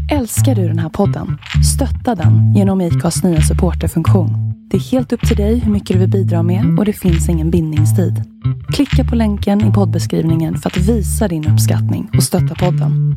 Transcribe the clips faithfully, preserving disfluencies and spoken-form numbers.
Älskar du den här podden? Stötta den genom I C A:s nya supporterfunktion. Det är helt upp till dig hur mycket du vill bidra med och det finns ingen bindningstid. Klicka på länken i poddbeskrivningen för att visa din uppskattning och stötta podden.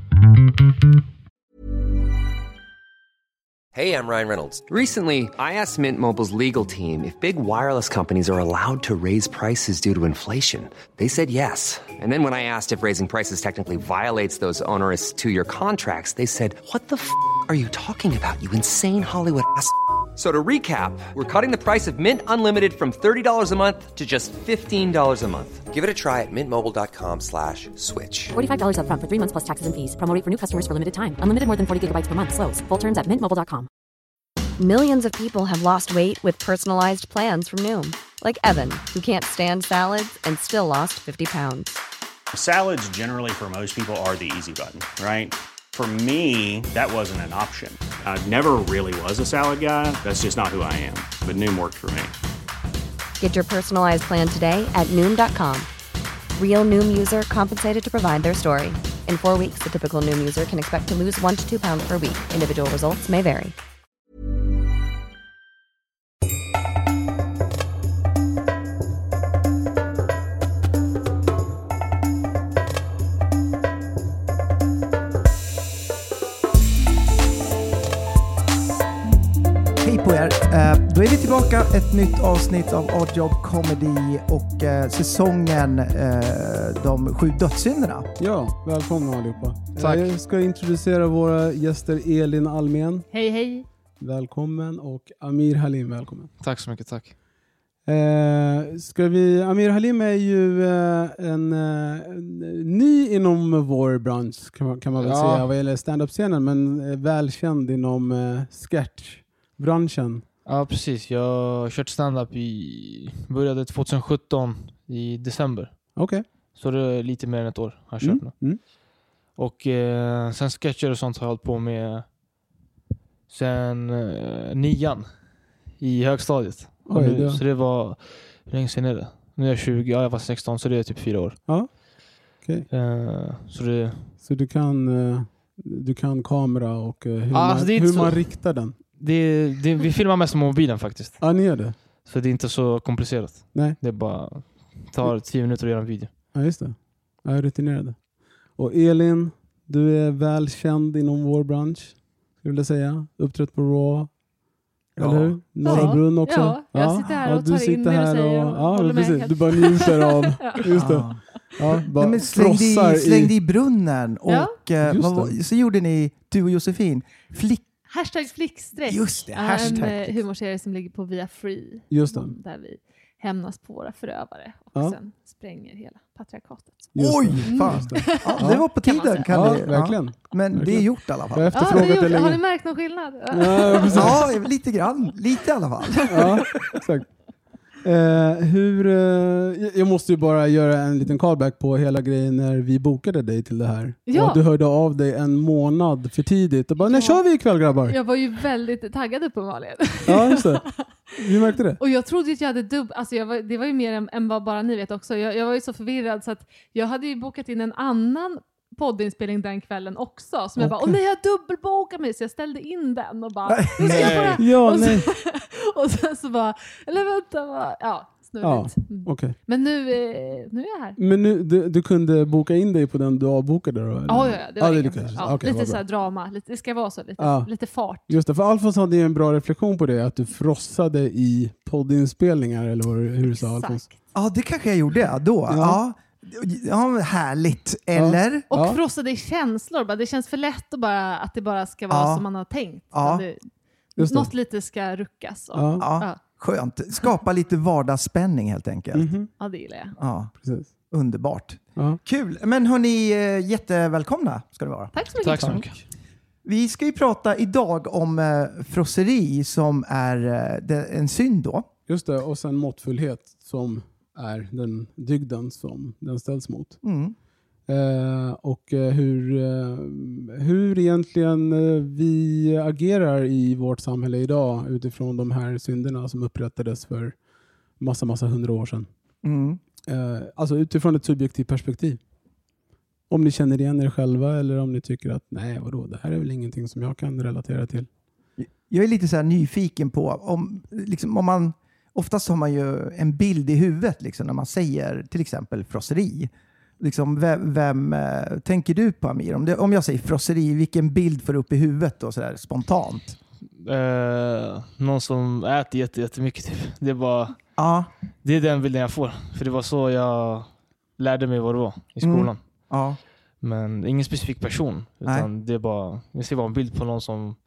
Hey, I'm Ryan Reynolds. Recently, I asked Mint Mobile's legal team if big wireless companies are allowed to raise prices due to inflation. They said yes. And then when I asked if raising prices technically violates those onerous two-year contracts, they said, what the f*** are you talking about, you insane Hollywood ass f- So to recap, we're cutting the price of Mint Unlimited from thirty dollars a month to just fifteen dollars a month. Give it a try at mintmobile.com slash switch. forty-five dollars up front for three months plus taxes and fees. Promo rate for new customers for limited time. Unlimited more than forty gigabytes per month. Slows full terms at mint mobile dot com. Millions of people have lost weight with personalized plans from Noom. Like Evan, who can't stand salads and still lost fifty pounds. Salads generally for most people are the easy button, right? For me, that wasn't an option. I never really was a salad guy. That's just not who I am. But Noom worked for me. Get your personalized plan today at Noom dot com. Real Noom user compensated to provide their story. In four weeks, the typical Noom user can expect to lose one to two pounds per week. Individual results may vary. På er. Eh, då är vi tillbaka, ett nytt avsnitt av Odd Job Comedy och eh, säsongen eh, de sju dödssynderna. Ja, välkomna allihopa. Tack. Jag ska introducera våra gäster. Elin Almen. Hej hej. Välkommen. Och Amir Halim, välkommen. Tack så mycket, tack. Eh, ska vi, Amir Halim är ju eh, en, eh, en ny inom vår bransch kan man, kan man väl Ja. säga vad gäller stand-up-scenen, men eh, välkänd inom eh, sketch-branschen. Ja, precis. Jag har kört stand-up i... började tjugosjutton i december. Okej. Okay. Så det är lite mer än ett år har jag kört Mm. nu. Mm. Och eh, sen sketcher och sånt har jag hållit på med sen eh, nian i högstadiet. Och Oj, nu, det... Så det var... Hur länge sedan är det? Nu är jag tjugo, ja, jag var sexton, så det är typ fyra år. Ja. Okej. Okay. Eh, så det... Så du kan, eh, du kan kamera och eh, hur, Ah, man, alltså hur så... man riktar den? Det, det, vi filmar mest med mobilen faktiskt. Ja, ni gör det? Så det är inte så komplicerat. Nej. Det är bara tar tio minuter att göra en video. Ja, just det. Jag är rutinerad. Och Elin, du är välkänd inom vår bransch, skulle jag säga. Uppträtt på Raw. Ja. Eller hur? Norra Ja. Brunn också. Ja, jag sitter här och du tar sitter in det du här säger och, och ja, håller med precis. helt. Du bara njuter av. Ja. Just det. Ja. Ja, bara Nej, men slängde, frossar i, slängde i... i brunnen och Ja. eh, Just vad, var- så gjorde ni, du och Josefin, flick. Hashtag flickstreck. Just det, Ja, hashtag. en eh, humorserie som ligger på Via Free. Just det. Där vi hämnas på våra förövare och Ja. sen spränger hela patriarkatet. Just Oj, det. fan. Just det. Ja, det var på Kan man tiden. säga. Kan Ja, det, verkligen. Men det är Verkligen. gjort i alla Jag fall. har Ja, det efterfrågat är det gjort. Har ni länge. märkt någon skillnad? Ja, precis. Ja, lite grann. Lite i alla fall. Ja, exakt. Eh, hur, eh, jag måste ju bara göra en liten callback på hela grejen när vi bokade dig till det här. Ja. Och att du hörde av dig en månad för tidigt och bara, när Ja. kör vi ikväll grabbar? Jag var ju väldigt taggad uppenbarligen. Ja, just det. Vi märkte det. Och jag trodde att jag hade dubb... Alltså jag var, det var ju mer än, än vad bara ni vet också. Jag, jag var ju så förvirrad så att jag hade ju bokat in en annan poddinspelning den kvällen också. Som jag bara, åh nej, jag dubbelbokade mig. Så jag ställde in den och bara, nu ska jag bara... Ja, och, nej. så, och sen så bara, eller vänta, vad... Ja, snurrigt. Mm. Okej. Men nu, eh, nu är jag här. Men nu, du, du kunde boka in dig på den du avbokade då? Eller? Ja, ja, ja, det var ja, det inga lyckades. problem. Ja, Okej, lite vad så bra. här drama, lite, det ska vara så, lite, Ja. lite fart. Just det, för Alfons hade ju en bra reflektion på det, att du frossade i poddinspelningar, eller vad, hur du sa Alfons. Exakt. Ja, det kanske jag gjorde då. Ja. Ja, ja men härligt. Eller? Och Ja. frossade i känslor. Bara, det känns för lätt att, bara, att det bara ska vara Ja. som man har tänkt. Ja. Det, Just det. något lite ska ruckas. Och, Ja. ja. Ja, skönt. Skapa lite vardagsspänning helt enkelt. Mhm. ja, det gillar jag. Ja, Precis. underbart. Ja. Kul. Men hörni, eh, jättevälkomna ska det vara. Tack så mycket. Tack så mycket. Vi ska ju prata idag om eh, frosseri som är eh, det, en synd då. Just det, och sen måttfullhet som är den dygden som den ställs mot. Mm. Eh, och eh, hur, eh, hur egentligen eh, vi agerar i vårt samhälle idag utifrån de här synderna som upprättades för massa, massa hundra år sedan. Mm. Eh, alltså utifrån ett subjektivt perspektiv. Om ni känner igen er själva eller om ni tycker att nej, vadå, det här är väl ingenting som jag kan relatera till. Jag är lite så här nyfiken på om, liksom, om man, oftast har man ju en bild i huvudet liksom, när man säger till exempel frosseri. Liksom, vem, vem äh, tänker du på, Amir? Om, det, om jag säger frosseri, vilken bild får du upp i huvudet då, så där, spontant? Uh, någon som äter jätte, jättemycket typ. Det är bara ja. Det är den bilden jag får. För det var så jag lärde mig vad det var i skolan. Mm. Ja. Men ingen specifik person. Utan Nej. det är bara, jag ser bara en bild på någon som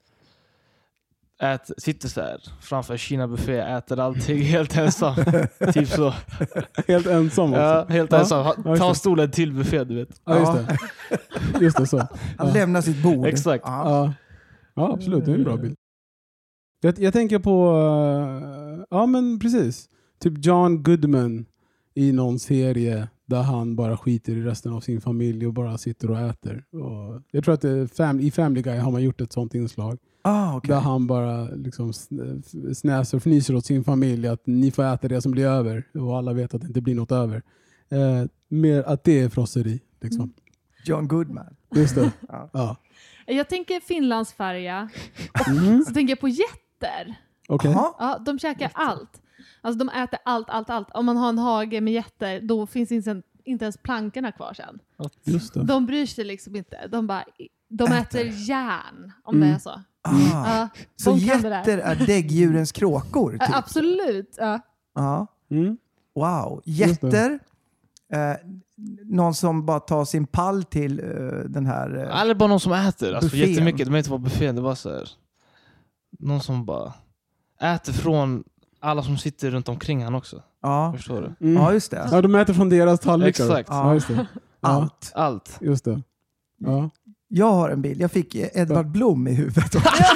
äter, sitter så här framför Kina-buffé, äter allting helt ensam. Typ så. Helt ensam också? Ja, helt ja. ensam. Ta ja, stolen till buffé, du vet. Ja, just det. Just det, så. Han ja. lämnar sitt bord. Exakt. Ja, ja absolut. Det är en bra bild. Jag, jag tänker på, uh, ja men precis. Typ John Goodman i någon serie där han bara skiter i resten av sin familj och bara sitter och äter. Och jag tror att det fam- i Family Guy har man gjort ett sånt inslag. Ah, okay. Där han bara liksom snäser och fnyser åt sin familj att ni får äta det som blir över. Och alla vet att det inte blir något över. Eh, mer att det är frosseri. Liksom. Mm. John Goodman. Just det. ja. Ja. Jag tänker Finlandsfärja. Och mm. så tänker jag på jätter. Okay. Ja, de käkar allt. Alltså de äter allt, allt, allt. Om man har en hage med jätter, då finns inte, inte ens plankorna kvar sen. Just det. De bryr sig liksom inte. De, bara, de äter, äter järn, om mm. det är så. Ah. Ja, så jätter är däggdjurens kråkor? Typ. Ja, absolut. Ja. Ja. Mm. Wow. Jätter. Eh, någon som bara tar sin pall till uh, den här... Uh, Eller bara någon som äter. Alltså, buffén. Jättemycket. Det behöver inte vara buffén. Det var så här. Någon som bara äter från alla som sitter runt omkring han också. Ja. Förstår du? Mm. Ja, just det. Ja, de äter från deras tallrikar. Exakt. Ja, just det. Ja. Allt. Allt. Just det. Ja. Jag har en bild. Jag fick Edvard Blom i huvudet.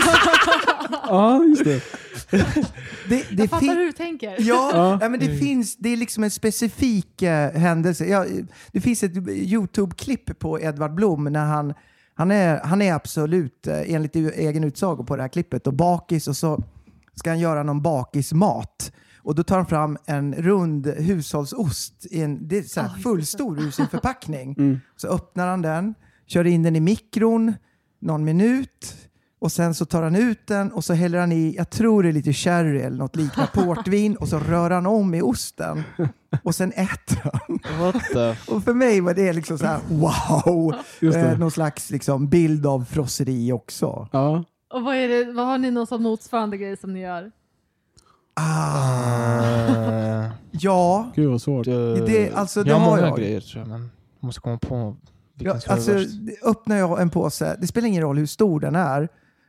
Ja, just det. det, det jag fattar fin- hur du tänker. Ja, ja. ja men det finns, det är liksom en specifik eh, händelse. Ja, det finns ett YouTube-klipp på Edvard Blom när han, han, är, han är absolut eh, enligt egen utsago på det här klippet och bakis, och så ska han göra någon bakismat. Och då tar han fram en rund hushållsost i en det är så här oh, fullstor ur sin förpackning. Mm. Så öppnar han den, kör in den i mikron någon minut. Och sen så tar han ut den och så häller han i, jag tror det är lite sherry eller något liknande, portvin, och så rör han om i osten. Och sen äter han. What the? Och för mig var det liksom så här, wow! Eh, någon slags liksom bild av frosseri också. Ja. Och vad, är det, vad har ni någon sån motsvarande grej som ni gör? Ah. Ja. Gud vad svårt. Det, alltså, det jag har har många jag. grejer tror jag, men jag måste komma på vilken Ja, alltså, öppnar jag en påse, det spelar ingen roll hur stor den är,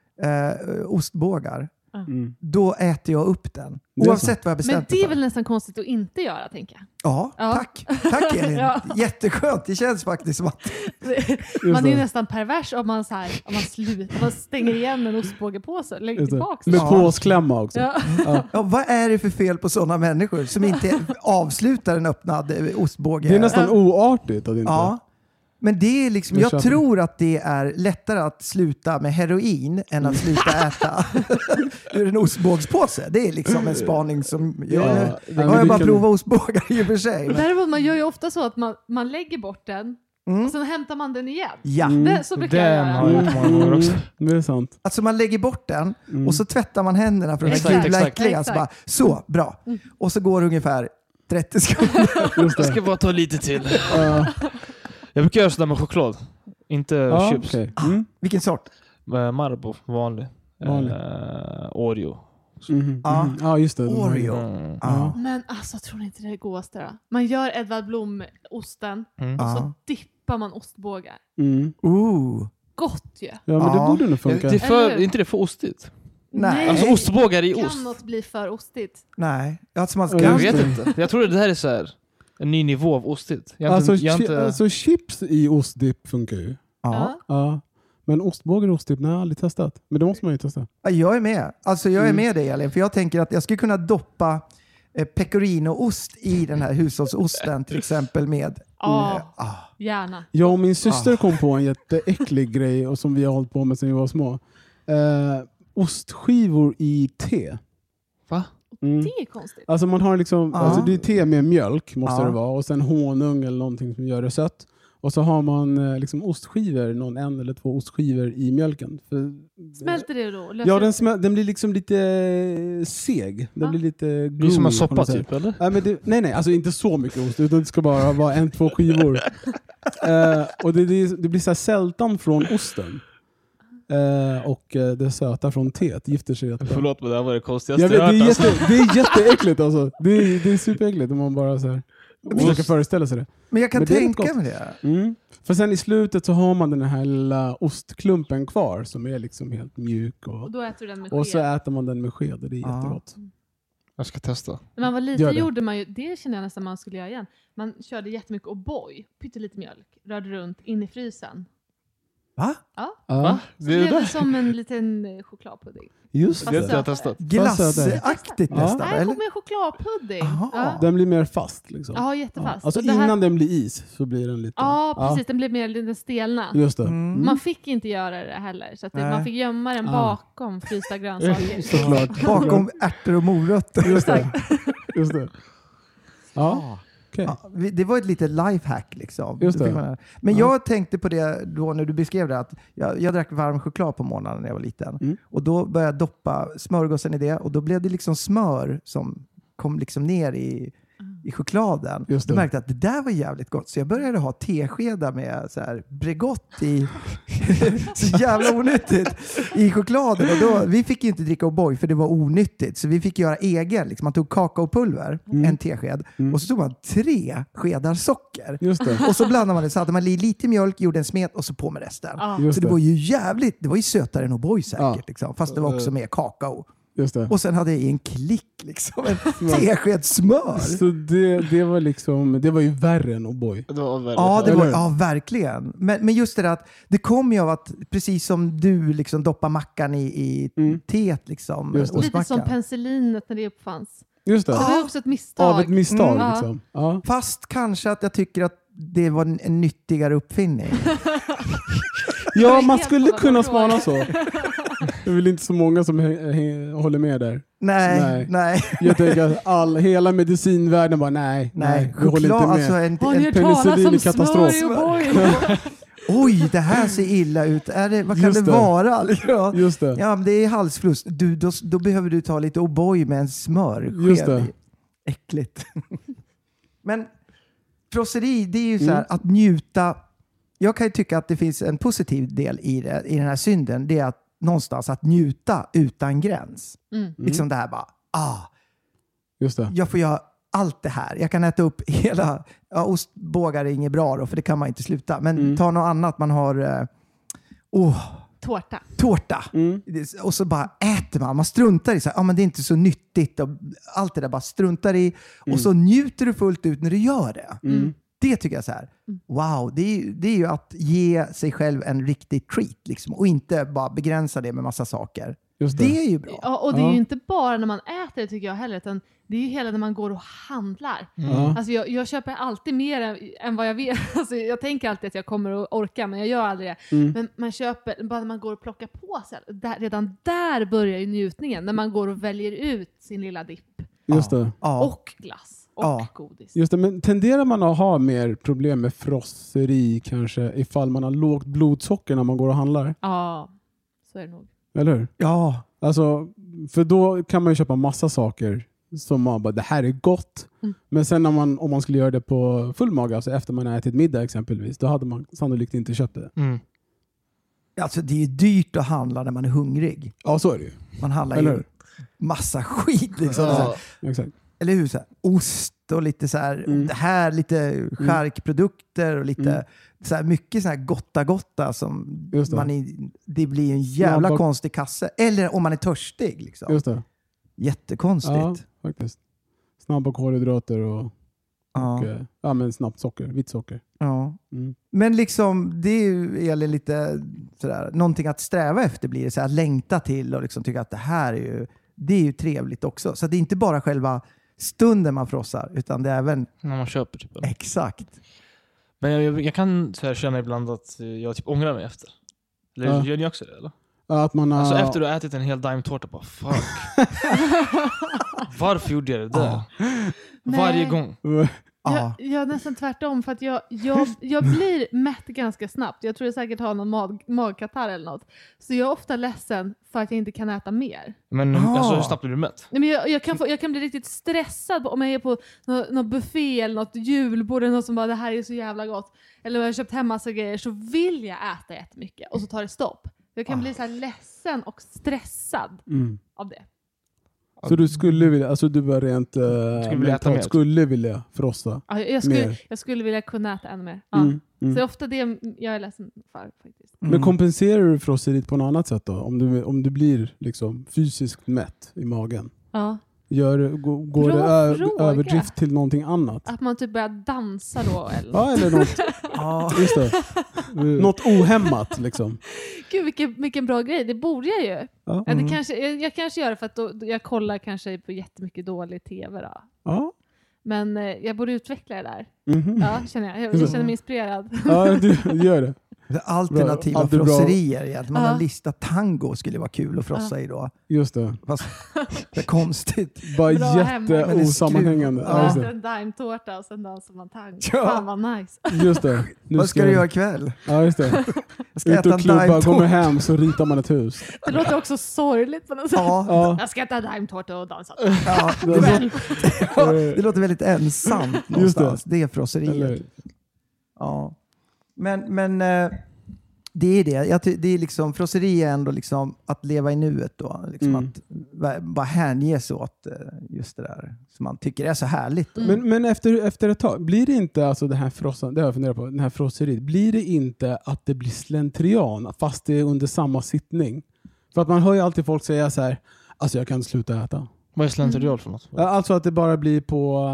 eh, ostbågar, mm. då äter jag upp den. Oavsett vad jag bestämt. Men det är väl nästan konstigt att inte göra, tänker jag. Ja, ja. tack. Tack Elin. ja. Jätteskönt. Det känns faktiskt som att... man är ju nästan pervers om man, så här, om man, slutar, man stänger igen en ostbågepåse och lägger tillbaka. Med ja. påsklämma också. Ja. Ja. Ja, vad är det för fel på sådana människor som inte avslutar en öppnad ostbåge? Det är nästan oartigt att inte... Ja. Men det är liksom, jag tror att det är lättare att sluta med heroin än att sluta äta ur en ostbågspåse. Det är liksom en spaning som... Jag, ja, jag har jag bara kan... provat ostbågar i och för sig. Men... Däremot, man gör ju ofta så att man, man lägger bort den mm. och sen hämtar man den igen. Ja. Mm. Det, så brukar jag göra. Mm. Mm. Det är sant. Alltså man lägger bort den mm. och så tvättar man händerna för den här gula äckliga. Så, bara, så, bra. Mm. Och så går det ungefär trettio sekunder. Jag ska bara ta lite till. Uh. Jag brukar göra sådär med choklad. Inte ja, chips. Okay. Mm. Ah, vilken sort? Uh, Marabou, vanlig. vanlig. Uh, Oreo. Mm-hmm. Ja, mm-hmm. ah, just det. Oreo. Mm. Ah. Men alltså, tror ni inte det är godaste då? Man gör Edvard Blom-osten mm. och så ah. dippar man ostbågar. Mm. Ooh. Gott ju. Ja, men ah. det borde nog funka. Det är för, är inte det för ostigt? Nej. Alltså ostbågar i kan ost. Kan något bli för ostigt? Nej. Alltså, man ska... Jag vet inte. Jag tror det här är så här en ny nivå av ostigt. Jag alltså, inte, jag chi- inte... alltså chips i ostdipp funkar ju. Ja. Ja. Men ostbågar och ostdipp, nej, jag har aldrig testat. Men det måste man ju testa. Ja, jag är med. Alltså jag är Mm. med dig, Elin. För jag tänker att jag skulle kunna doppa eh, pecorino-ost i den här hushållsosten till exempel med... Ja, eh, ah. gärna. Jag och min syster Ah. kom på en jätteäcklig grej och som vi har hållit på med sedan vi var små. Eh, ostskivor i te. Va? Mm. Det är konstigt. Alltså man har liksom, Ja. alltså det är te med mjölk måste Ja. det vara och sen honung eller någonting som gör det sött. Och så har man eh, liksom ostskivor, någon en eller två ostskivor i mjölken. För, Smälter det då? Ja, den, smäl- den blir liksom lite seg. Den ah. blir lite gooey. Det är som en soppa typ, eller? Ja, men det, nej, nej, alltså inte så mycket ost, utan det ska bara vara en, två skivor. uh, och det, det, det blir så här sältan från osten. Uh, och uh, det söta från teet gifter sig jättebra. Förlåt, men det här var det konstigaste jag vet, jag det, är hört, jätte, alltså. det är jätteäckligt alltså. Det är, det är superäckligt om man bara så här försöker föreställa sig det. Men jag kan Men tänka mig det. Mm. För sen i slutet så har man den här lilla ostklumpen kvar som är liksom helt mjuk. Och, och då äter du den med sked. och så äter man den med sked och det är ja. jättegott. Jag ska testa. När man var liten Gör det. gjorde man ju, det känner jag nästan man skulle göra igen. Man körde jättemycket O'boy, pyttelite mjölk, rörde runt in i frysen. Va? Ja. Ja. Va? Så Det det är blev det? det som en liten eh, chokladpudding. Just Det har det. inte jag testat. Glassaktigt Ja. nästan, Nej, eller? med chokladpudding. Aha. Ja. Den blir mer fast liksom. Ja, jättefast. Alltså Och det här- innan den blir is så blir den lite... Ja, precis. Den blev mer lite stelna. Just det. Mm. Mm. Man fick inte göra det heller. Så att det, Nej. man fick gömma den Ah. bakom frysta grönsaker. Såklart. Bakom ärtor och morötter. Just det. Just det. Ja, okej. Ja, vi- det var ett litet lifehack liksom. Just Då det. fick man- Men Ja. jag tänkte på det då när du beskrev det, att jag, jag drack varm choklad på morgonen när jag var liten. Mm. Och då började jag doppa smörgåsen i det och då blev det liksom smör som kom liksom ner i, i chokladen. Just Då det. märkte jag att det där var jävligt gott. Så jag började ha teskedar med så här Bregott i, så jävla onyttigt, i chokladen. Och då, vi fick ju inte dricka O'boy för det var onyttigt. Så vi fick göra egen. Liksom. Man tog kakaopulver, Mm. en tesked. Mm. Och så tog man tre skedar socker. Just det. Och så blandade man det, så hade man li- lite mjölk, gjorde en smet och så på med resten. Ja. Just Så det det. var ju jävligt, det var ju sötare än O'boy säkert. Ja. Liksom, fast det var också med kakao. Just det. Och sen hade jag i en klick liksom, en tesked smör. Så det, det var liksom, det var ju värre än O'boy. Det var väldigt Ja, det Eller var, hur? ja, verkligen. Men, men just det där att det kom ju av att, precis som du liksom doppar mackan i, i Mm. teet liksom. Just det. Lite som ostmackan. penicillinet när det uppfanns. Just det. Det var ju också ett misstag. Av ett misstag Mm. liksom. Ja. Fast kanske att jag tycker att det var en, en nyttigare uppfinning. Ja, är man helt skulle på kunna vad spana man så. Det är väl inte så många som he- he- håller med där. Nej, Nej. nej. Jag tänker att all, hela medicinvärlden bara nej, nej, Nej, vi håller inte choklad, med. alltså en, Har ni en, hört talas penicillin om är katastrof. smör i O'boy? oj, det här ser illa ut. Är det, vad kan Just det, det. vara? Ja. Just det. Ja, men det är halsfluss. Du, då, då behöver du ta lite O'boy med en smörsked. Just det. i. Äckligt. Men frosseri, det är ju så här Mm. att njuta. Jag kan ju tycka att det finns en positiv del i, det, i den här synden. Det är att någonstans att njuta utan gräns. Mm. Liksom det här bara, ah, Just det. jag får göra allt det här. Jag kan äta upp hela, ja, ostbågar är inget bra då, för det kan man inte sluta. Men Mm. ta något annat, man har eh, oh, Tårta. tårta. Mm. Det- Och så bara äter man. Man struntar i så här, ah, men det är inte så nyttigt. Och allt det där bara struntar i. Mm. Och så njuter du fullt ut när du gör det. Mm. Det tycker jag så här. Wow, det är, ju- det är ju att ge sig själv en riktig treat. Liksom, och inte bara begränsa det med massa saker. Just Det det. är ju bra. Ja, och det är Ja. ju inte bara när man äter det tycker jag heller, utan det är ju hela när man går och handlar. Ja. Alltså jag, jag köper alltid mer än, än vad jag vet. Alltså jag tänker alltid att jag kommer att orka, men jag gör aldrig det. Mm. Men man köper, bara när man går och plockar på sig, där, redan där börjar ju njutningen. När man går och väljer ut sin lilla dipp. Just det. Ja. Och glass. Och Ja. godis. Just det, men tenderar man att ha mer problem med frosseri kanske ifall man har lågt blodsocker när man går och handlar? Ja, så är det nog. Eller hur? Ja. Alltså, för då kan man ju köpa massa saker som man bara, det här är gott. Mm. Men sen när man, om man skulle göra det på full mage, alltså efter man har ätit middag exempelvis, då hade man sannolikt inte köpt det. Mm. Alltså det är ju dyrt att handla när man är hungrig. Ja, så är det ju. Man handlar Eller ju hur? massa skit. Liksom, så här. Exakt. Eller hur? Så här, ost och lite så här, Mm. det här, lite charkprodukter och lite Mm. så här, mycket så här gotta gotta som Just det. man är, det blir en jävla Snabba- konstig kasse. Eller om man är törstig. Liksom. Just det. Jättekonstigt. Ja, faktiskt. Snabba kolhydrater och, Ja. och eh, ja, men snabbt socker, vitt socker. Ja. Mm. Men liksom, det är ju Elin, lite sådär, någonting att sträva efter blir det, så här, längta till och liksom tycka att det här är ju, det är ju trevligt också. Så det är inte bara själva stunden man frossar, utan det är även När man köper typ. eller? exakt. Men jag, jag, jag kan så här känna ibland att jag typ ångrar mig efter. Eller Ja. gör ni också det eller? Att man har... Alltså efter du har ätit en hel daimtårta, bara fuck. Varför gjorde jag det där? Nej. Varje gång. Jag, jag är nästan tvärtom för att jag, jag, jag blir mätt ganska snabbt. Jag tror jag säkert har någon mag, magkatarr eller något. Så jag är ofta ledsen för att jag inte kan äta mer. Men Ah. alltså, hur snabbt blir du mätt? Nej, men jag, jag, kan få, jag kan bli riktigt stressad om jag är på någon, någon buffé eller något julbord eller något som bara det här är så jävla gott. Eller om jag har köpt hem massa grejer så vill jag äta jättemycket och så tar det stopp. Jag kan ah. bli så här ledsen och stressad mm. av det. Så du skulle vilja, alltså du var rent uh, skulle, vilja äta mer. skulle vilja frossa ja, jag, skulle, mer. jag skulle vilja kunna äta ännu mer. Ja. Mm, mm. Så det är ofta det jag är ledsen för faktiskt. Mm. Men kompenserar du frosseriet på något annat sätt då? Om du, om du blir liksom fysiskt mätt i magen? Ja. Gör, går går det ö- överdrift till någonting annat? Att man typ börjar dansa då? Eller ja, eller något. Ja, just det. Något ohämmat liksom. Gud, vilken, vilken bra grej. Det borde jag ju. Ja. Mm. Ja, det kanske, jag, jag kanske gör det för att då, jag kollar kanske på jättemycket dålig tv då. Ja. Men eh, jag borde utveckla det där. Mm-hmm. Ja, känner jag. Jag, jag känner mig inspirerad. Ja, du gör det. Alternativa frosserier. Att man har listat tango skulle vara kul att frossa i då. Just det. Fast det är konstigt. Bara jätteosammanhängande. Ja, ja. En daimtårta och sen dansar man tango. Ja. Fan vad nice. Just det. Nu vad ska, ska du göra ikväll? Ja, just det. Jag ska ut äta och en klubba, kommer hem så ritar man ett hus. Det låter också sorgligt på något sätt. Ja. Ja. Jag ska äta daimtårta och dansa. Ja, det, låter, ja, det låter väldigt ensamt någonstans. Just det. Det är frosseriet. Eller... Ja. Men, men eh, det är det. Jag ty- det är liksom, frosseri är ändå liksom att leva i nuet då. Liksom mm. Att v- bara hänge sig åt just det där som man tycker är så härligt. Mm. Men, men efter, efter ett tag, blir det inte alltså det här frossan, det har jag funderat på, den här frosseriet, blir det inte att det blir slentrian fast det är under samma sittning? För att man hör ju alltid folk säga så här, alltså jag kan sluta äta. Vad är slentrian för något? Alltså att det bara blir på...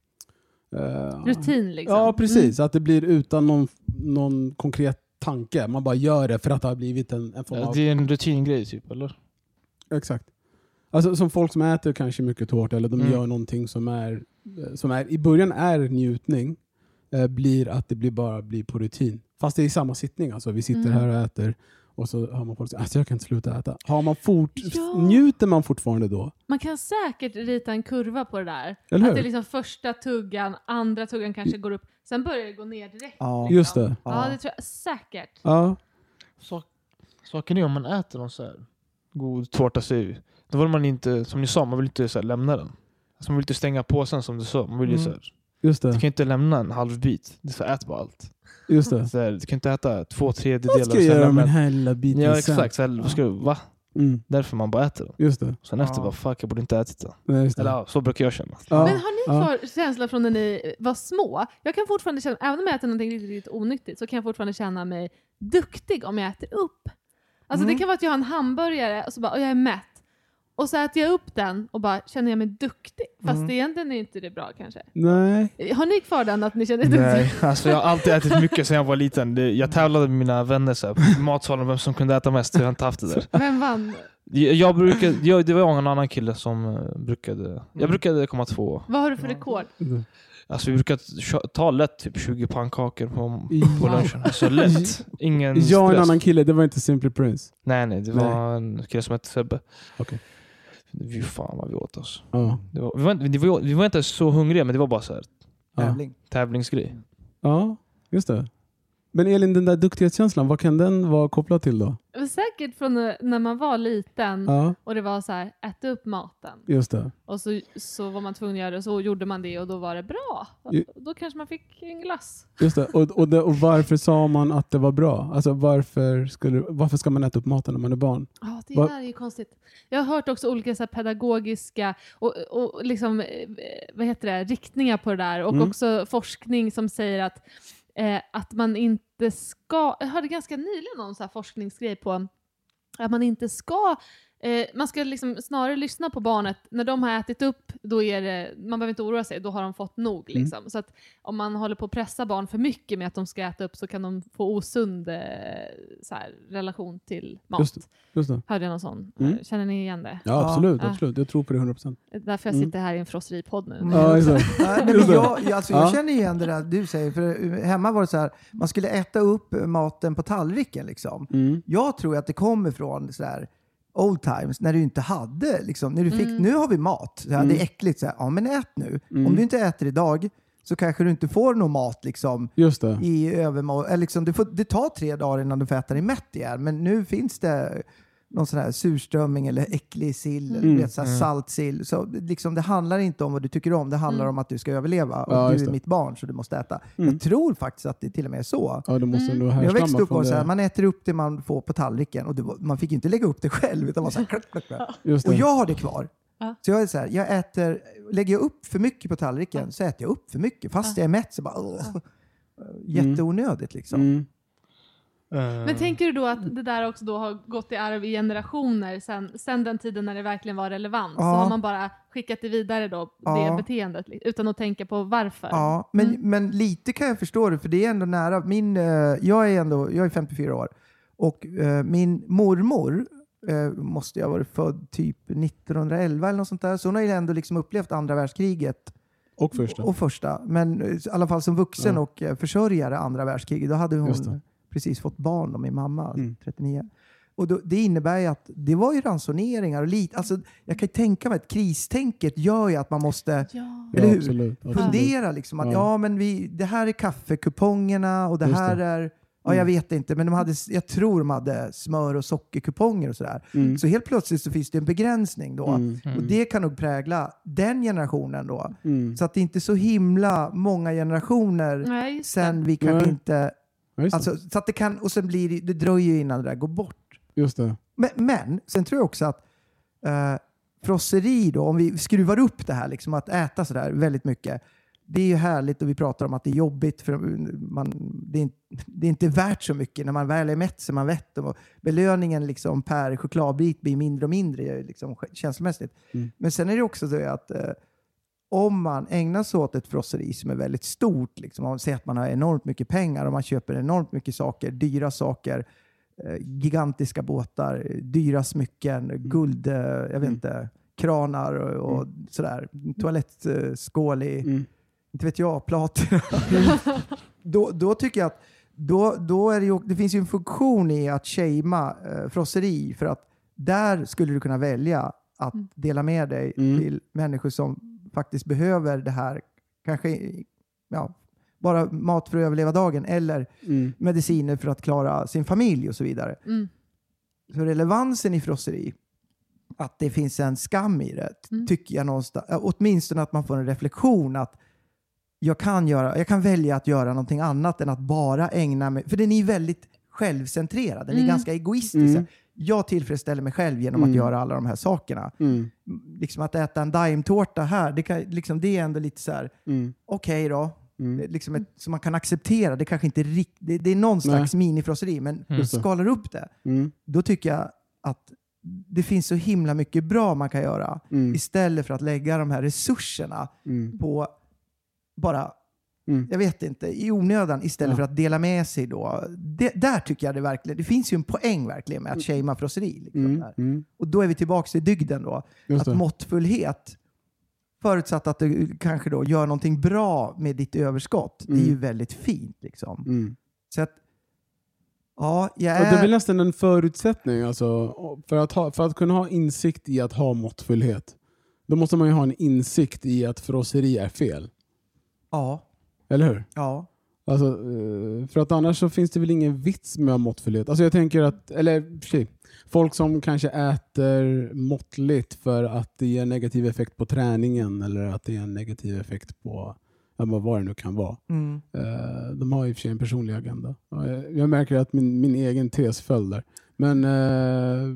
Uh, rutin liksom. Ja, precis. Mm. Att det blir utan någon, någon konkret tanke. Man bara gör det för att det har blivit en, en form ja, av... Det är en rutingrej typ, eller? Exakt. Alltså som folk som äter kanske mycket tårt eller de mm. gör någonting som är, som är i början är njutning eh, blir att det blir bara blir på rutin. Fast det är i samma sittning. Alltså vi sitter mm. här och äter och så har man folk säga, alltså jag kan inte sluta äta. Har man fort, ja. Njuter man fortfarande då? Man kan säkert rita en kurva på det där. Eller hur? Att det är liksom första tuggan, andra tuggan kanske går upp. Sen börjar det gå ner direkt. Ja, liksom. Just det. Ja, det tror jag säkert. Ja. Så, saken är om man äter någon så här god tårta sig, då vill man inte, som ni sa, man vill inte så här, lämna den. Alltså man vill inte stänga påsen som du sa. Man vill ju mm. så här, just det. Du kan inte lämna en halv bit. Det är så här, ät bara allt. Just det. Så här, du kan inte äta två tredjedelar. Vad ska jag göra med den här lilla biten? Ja, exakt. Så här, vad ska du, va? Mm. Därför man bara äter dem. Just det. Sen efter, bara fuck, jag borde inte ätit det. Nej, just det. Eller ja, så brukar jag känna. Ja. Men har ni kvar ja. känsla från när ni var små? Jag kan fortfarande känna, även om jag äter någonting riktigt, riktigt onyttigt, så kan jag fortfarande känna mig duktig om jag äter upp. Alltså mm. det kan vara att jag har en hamburgare och så bara, och jag är mätt. Och så äter jag upp den och bara känner jag mig duktig. Fast mm. egentligen är inte det bra kanske. Nej. Har ni kvar den att ni känner er duktig? Nej, alltså jag har alltid ätit mycket sedan jag var liten. Jag tävlade med mina vänner så här, på matsalen vem som kunde äta mest. Jag har inte haft det där. Vem vann? Jag, jag brukade, jag, det var en annan kille som uh, brukade... Jag brukade komma två. Vad har du för rekord? Mm. Alltså vi brukade ta lätt typ tjugo pannkakor på, på lunchen. Alltså lätt. Ingen stress. Jag och en annan kille, det var inte Simply Prince. Nej, nej. Det var nej. en kille som hette Sebbe. Okej. Vi fan vad vi åt oss. Ja. Det var, vi, var inte, vi, var, vi var inte så hungriga, men det var bara så här tävling. tävlingsgrej. Ja, just det. Men Elin, den där duktighetskänslan, vad kan den vara kopplad till då? Säkert från när man var liten ja. och det var så här, äta upp maten. Just det. Och så, så var man tvungen att göra det och så gjorde man det och då var det bra. Ju- då kanske man fick en glass. Just det. Och, och, det, och varför sa man att det var bra? Alltså varför, skulle, varför ska man äta upp maten när man är barn? Ja, det Va- där är ju konstigt. Jag har hört också olika så här pedagogiska och, och liksom, vad heter det, riktningar på det där. Och mm. också forskning som säger att Eh, att man inte ska, jag hörde ganska nyligen någon så här forskningsgrej på att man inte ska, eh, man ska liksom snarare lyssna på barnet när de har ätit upp, då är det, man behöver inte oroa sig, då har de fått nog liksom. Mm. Så att om man håller på att pressa barn för mycket med att de ska äta upp så kan de få osund eh, så här, relation till mat. Just det, just det. Hörde jag någon sån? Mm. Känner ni igen det? Ja, absolut, ja. absolut. Jag tror på det hundra procent. Därför jag sitter här i en frosseripodd nu. Mm. Ja, just det. Nej, men jag, alltså, jag känner igen det där du säger. För hemma var det så här, man skulle äta upp maten på tallriken liksom. Mm. Jag tror att det kommer från så här old times när du inte hade liksom, när du fick, mm. nu har vi mat. Så här, mm. Det är äckligt så här, ja men ät nu. Mm. Om du inte äter idag så kanske du inte får någon mat liksom, Just det. i övermål. Eller liksom, det, får, det tar tre dagar innan du får äta dig mätt igen. Men nu finns det någon sån här surströmming eller äcklig sill, Mm. vet, så här saltsill. Så liksom, det handlar inte om vad du tycker om, det handlar Mm. om att du ska överleva. Och Ja, du just är det. mitt barn så du måste äta. Mm. Jag tror faktiskt att det till och med är så. Ja, det måste ändå Jag härstamma växte upp från och så här, det. man äter upp det man får på tallriken. Och det var, man fick ju inte lägga upp det själv, utan man så här, klack, klack, klack. Just det. Och jag har det kvar. Ja. Så jag är så här, jag äter, lägger jag upp för mycket på tallriken så äter jag upp för mycket. Fast jag är mätt så bara, åh, jätteonödigt liksom. Mm. Men tänker du då att det där också då har gått i arv i generationer sen, sen den tiden när det verkligen var relevant? Ja. Så har man bara skickat det vidare då, Ja. det beteendet, utan att tänka på varför? Ja, men, Mm. men lite kan jag förstå det, för det är ändå nära. Min, eh, jag är ändå jag är femtiofyra år och eh, min mormor eh, måste jag ha varit född typ nittonhundraelva eller något sånt där. Så hon har ju ändå liksom upplevt andra världskriget. Och första. Och första. Men eh, i alla fall som vuxen Ja. och eh, försörjare andra världskriget. Då hade Just hon det. precis fått barn med min mamma, Mm. trettionio. Och då, det innebär ju att det var ju ransoneringar och lite, alltså jag kan ju tänka mig att kristänket gör ju att man måste Ja. eller Ja, hur? absolut, absolut. fundera liksom att Ja. ja, men vi, det här är kaffekupongerna och det Just här det. är, ja jag vet inte, men de hade, jag tror de hade smör och sockerkuponger och sådär. Mm. Så helt plötsligt så finns det en begränsning då. Mm. Och det kan nog prägla den generationen då. Mm. Så att det inte är så himla många generationer Nej, just sen det. vi kanske Nej. inte, Ja, just, det. alltså, så att det kan, och sen blir det, det dröjer ju innan det där går bort. just det. Men, men sen tror jag också att eh, frosseri då, om vi skruvar upp det här, liksom att äta sådär väldigt mycket, det är ju härligt och vi pratar om att det är jobbigt för man, det, är inte, det är inte värt så mycket. När man väl är mätt så är man vett och belöningen liksom per chokladbit blir mindre och mindre liksom, känslomässigt. Mm. Men sen är det också så att eh, om man ägnar sig åt ett frosseri som är väldigt stort, liksom, om man säger att man har enormt mycket pengar och man köper enormt mycket saker, dyra saker, eh, gigantiska båtar, dyra smycken, guld, eh, jag vet Mm. inte, kranar och, och sådär, toalettskål i, Mm. inte vet jag, platina. då, då tycker jag att då, då är det, ju, det finns ju en funktion i att shamea eh, frosseri, för att där skulle du kunna välja att Mm. dela med dig Mm. till människor som faktiskt behöver det här, kanske ja, bara mat för att överleva dagen eller Mm. mediciner för att klara sin familj och så vidare. Mm. Så relevansen i frosseri, att det finns en skam i det, Mm. tycker jag någonstans, åtminstone att man får en reflektion att jag kan, göra, jag kan välja att göra någonting annat än att bara ägna mig, för den är väldigt självcentrerad, den är Mm. ganska egoistisk. Mm. Jag tillfredsställer mig själv genom Mm. att göra alla de här sakerna. Mm. Liksom att äta en daimtårta här, det, kan, liksom, det är ändå lite så här, Mm. okej då. Mm. Det är liksom ett, som man kan acceptera. Det kanske inte rikt, det, det är någon slags minifrosseri, men Mm. skalar upp det. Mm. Då tycker jag att det finns så himla mycket bra man kan göra Mm. istället för att lägga de här resurserna Mm. på bara, Mm. jag vet inte, i onödan istället Ja. för att dela med sig då. Det, där tycker jag det verkligen, det finns ju en poäng verkligen med att shamea frosseri. Liksom, Mm. där. Mm. Och då är vi tillbaka till dygden då. Just Att det. måttfullhet, förutsatt att du kanske då gör någonting bra med ditt överskott, det är Mm. ju väldigt fint. Liksom. Mm. Så att, ja, jag Och det är är... väl nästan en förutsättning alltså, för, att ha, för att kunna ha insikt i att ha måttfullhet. Då måste man ju ha en insikt i att frosseri är fel. Ja, Eller hur? ja. Alltså, eh, för att annars så finns det väl ingen vits med måttfullhet. Alltså jag tänker att, eller tjej, folk som kanske äter måttligt för att det ger negativ effekt på träningen eller att det ger en negativ effekt på ja, vad det nu kan vara. Mm. Eh, de har i och för sig en personlig agenda. Ja, Jag, jag märker att min, min egen tes föll där. Men eh,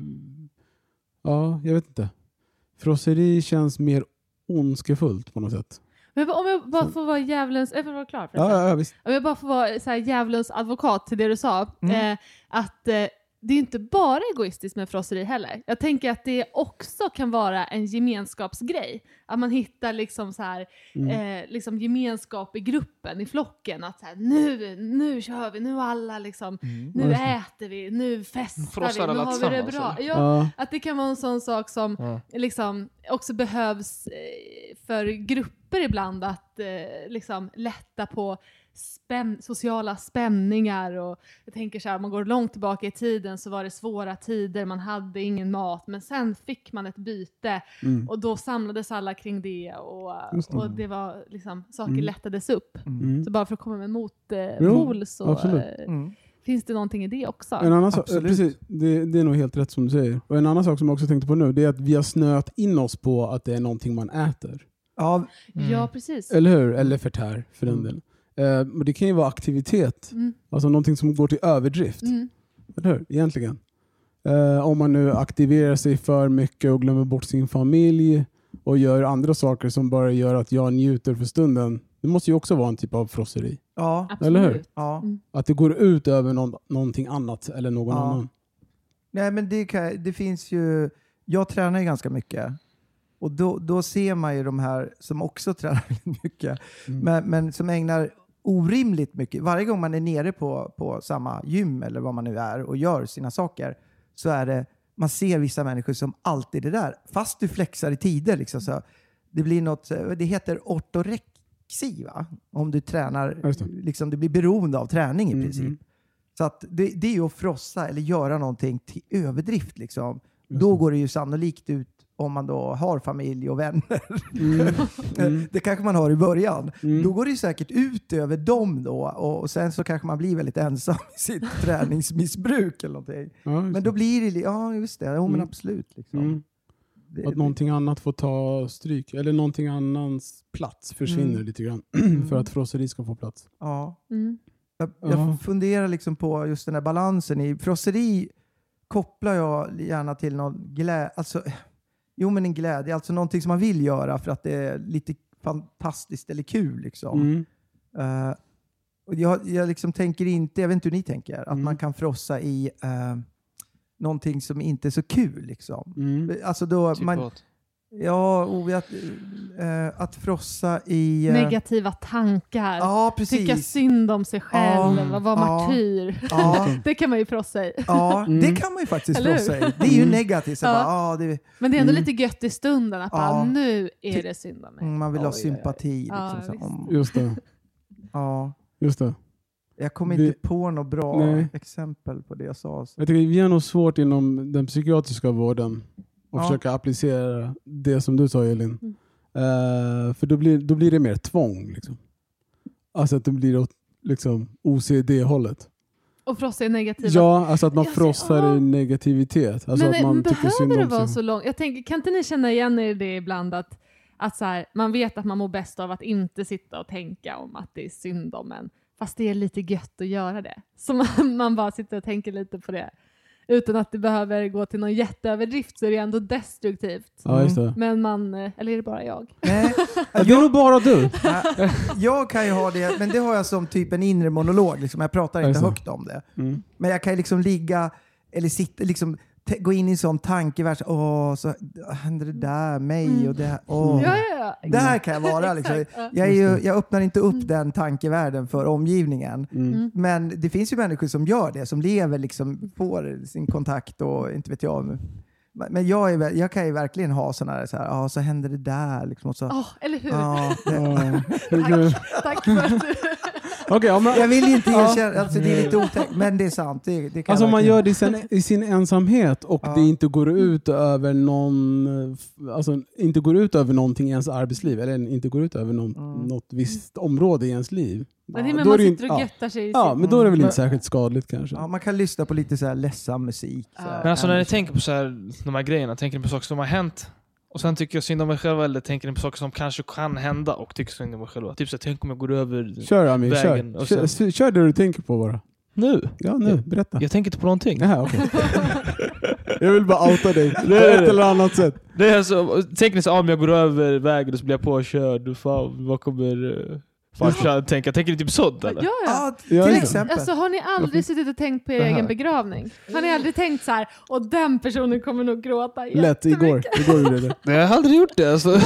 ja, jag vet inte. Frosseri känns mer ondskefullt på något sätt. Men om jag bara får vara djävulens... Jag får vara klar för det. Ja, ja, ja, visst. Om jag bara får vara så här djävulens advokat till det du sa. Mm. Eh, att eh, det är inte bara egoistiskt med frosseri heller. Jag tänker att det också kan vara en gemenskapsgrej. Att man hittar liksom så här, Mm. eh, liksom gemenskap i gruppen, i flocken. Att så här, nu, nu kör vi, nu alla liksom, Mm. nu Ja, just det. äter vi, nu festar vi, Frossar nu alla har vi det tillsammans, bra. eller? Ja, Ja. att det kan vara en sån sak som Ja. liksom också behövs eh, för grupper ibland att eh, liksom lätta på spänn- sociala spänningar. Och jag tänker så här, om man går långt tillbaka i tiden så var det svåra tider, man hade ingen mat, men sen fick man ett byte mm. och då samlades alla kring det och det, och det var liksom, saker mm. lättades upp. Mm. Så bara för att komma med motpol eh, så mm. finns det någonting i det också. En annan sak, precis, det, det är nog helt rätt som du säger. Och en annan sak som jag också tänkte på nu, det är att vi har snöat in oss på att det är någonting man äter. Ja, mm. ja precis. Eller hur? Eller förtär för den delen. Uh, men det kan ju vara aktivitet. Mm. Alltså någonting som går till överdrift. Mm. Eller hur? Egentligen. Uh, om man nu aktiverar sig för mycket och glömmer bort sin familj och gör andra saker som bara gör att jag njuter för stunden. Det måste ju också vara en typ av frosseri. Ja, eller hur? Ja. Mm. Att det går ut över någon, någonting annat eller någon ja. annan. Nej, men det, kan, det finns ju... Jag tränar ju ganska mycket. Och då, då ser man ju de här som också tränar mycket. Mm. Men, men som ägnar orimligt mycket. Varje gång man är nere på, på samma gym eller vad man nu är och gör sina saker, så är det, man ser vissa människor som alltid är där. Fast du flexar i tider. Liksom, så det blir något, det heter ortorexi, va? Om du tränar, liksom, det blir beroende av träning i mm, princip. Mm. Så att det, det är ju att frossa eller göra någonting till överdrift. Liksom. Då går det ju sannolikt ut om man då har familj och vänner. Mm. Mm. Det kanske man har i början. Mm. Då går det ju säkert ut över dem då. Och, och sen så kanske man blir väldigt ensam i sitt träningsmissbruk eller någonting. Ja, men då blir det, ja just det, ja, men mm. absolut. Liksom. Mm. Det, att någonting annat får ta stryk. Eller någonting annans plats försvinner mm. lite grann. För att frosseri ska få plats. Ja. Mm. Jag, jag funderar liksom på just den här balansen. I frosseri kopplar jag gärna till någon glädje. Alltså... Jo, men en glädje. Alltså någonting som man vill göra för att det är lite fantastiskt eller kul. Liksom. Mm. Uh, och jag jag liksom tänker inte, jag vet inte hur ni tänker, att mm. man kan frossa i uh, någonting som inte är så kul. Liksom. Mm. Alltså då... Typ man, vad? Ja, och att, uh, att frossa i... Uh, negativa tankar. Ja, precis. Tycka synd om sig själv. Ja, vara ja, martyr. Ja. Det kan man ju frossa i. Ja, mm. det kan man ju faktiskt frossa i. Det är ju mm. negativt. Så ja. Bara, ah, det, men det är ändå mm. lite gött i stunden. Att bara, ja. nu är det synd om mig. Man vill oj, ha sympati. oj, oj. Liksom, ja, om, just det. Ja. Just det. Jag kommer vi, inte på något bra nej. exempel på det jag sa. Jag tycker vi har nog svårt inom den psykiatriska vården och ja. försöka applicera det som du sa, Elin. Mm. Uh, för då blir, då blir det mer tvång. Liksom. Alltså att det blir åt liksom, O C D-hållet. Och frossa är negativt. Ja, alltså att man frossar i negativitet. Alltså men att man behöver tycker synd om det vara sig. så långt? Jag tänker, kan inte ni känna igen er i det ibland att, att så här, man vet att man mår bäst av att inte sitta och tänka om att det är synd om en. Fast det är lite gött att göra det. Så man, man bara sitter och tänker lite på det. Utan att det behöver gå till någon jätteöverdrift så är det ändå destruktivt. Ja, just det. Men man, eller är det bara jag? Nej, det är nog bara du. Ja, jag kan ju ha det, men det har jag som typ en inre monolog. Liksom. Jag pratar inte så. högt om det. Mm. Men jag kan ju liksom ligga, eller sitta, liksom, t- gå in i en sån tankevärld. Åh, så händer det där, mig mm. och det här. Åh. Ja, ja, ja. Där kan jag vara. Liksom. Jag, är ju, jag öppnar inte upp mm. den tankevärlden för omgivningen. Mm. Men det finns ju människor som gör det, som lever, liksom, får sin kontakt och inte vet jag. Men jag, är, jag kan ju verkligen ha sådana här, så här, ja, så händer det där. Liksom, och så, oh, eller hur? Ja, det, tack, tack för att du... Okay, ja, men, jag vill inte erkänna, alltså, det är lite otäckt, men det är sant. Det, det kan alltså man gör det i sin, i sin ensamhet och ja. det inte går ut över någon, alltså inte går ut över någonting i ens arbetsliv eller inte går ut över någon, mm. något visst område i ens liv. Men det är men man sitter och göttar sig i ja, sin... men då är det väl inte särskilt skadligt kanske. Ja, man kan lyssna på lite så här ledsam musik. Så här. Men alltså när ni tänker på så här, de här grejerna, tänker ni på saker som har hänt och sen tycker jag synd om mig själv, eller tänker ni på saker som kanske kan hända och tycker synd om mig själv? Typ så här, tänk om jag går över kör, Ami, vägen. Kör. Och sen... Kör, kör det du tänker på bara. Nu? Ja, nu. Berätta. Jag tänker inte på någonting. Jaha, okej. Okay. Jag vill bara outa dig. Det är ett eller annat sätt. Det är alltså, tänker ni så om jag går över vägen och så blir jag påkörd. Fan, vad kommer... farsan tänka? Tänker ni typ sånt eller? Ja, ja. ja till exempel. Alltså, har ni aldrig suttit och tänkt på er egen begravning? Har ni aldrig tänkt så här, och den personen kommer nog gråta lätt igår. igår gjorde det. Nej, jag har aldrig gjort det. Alltså.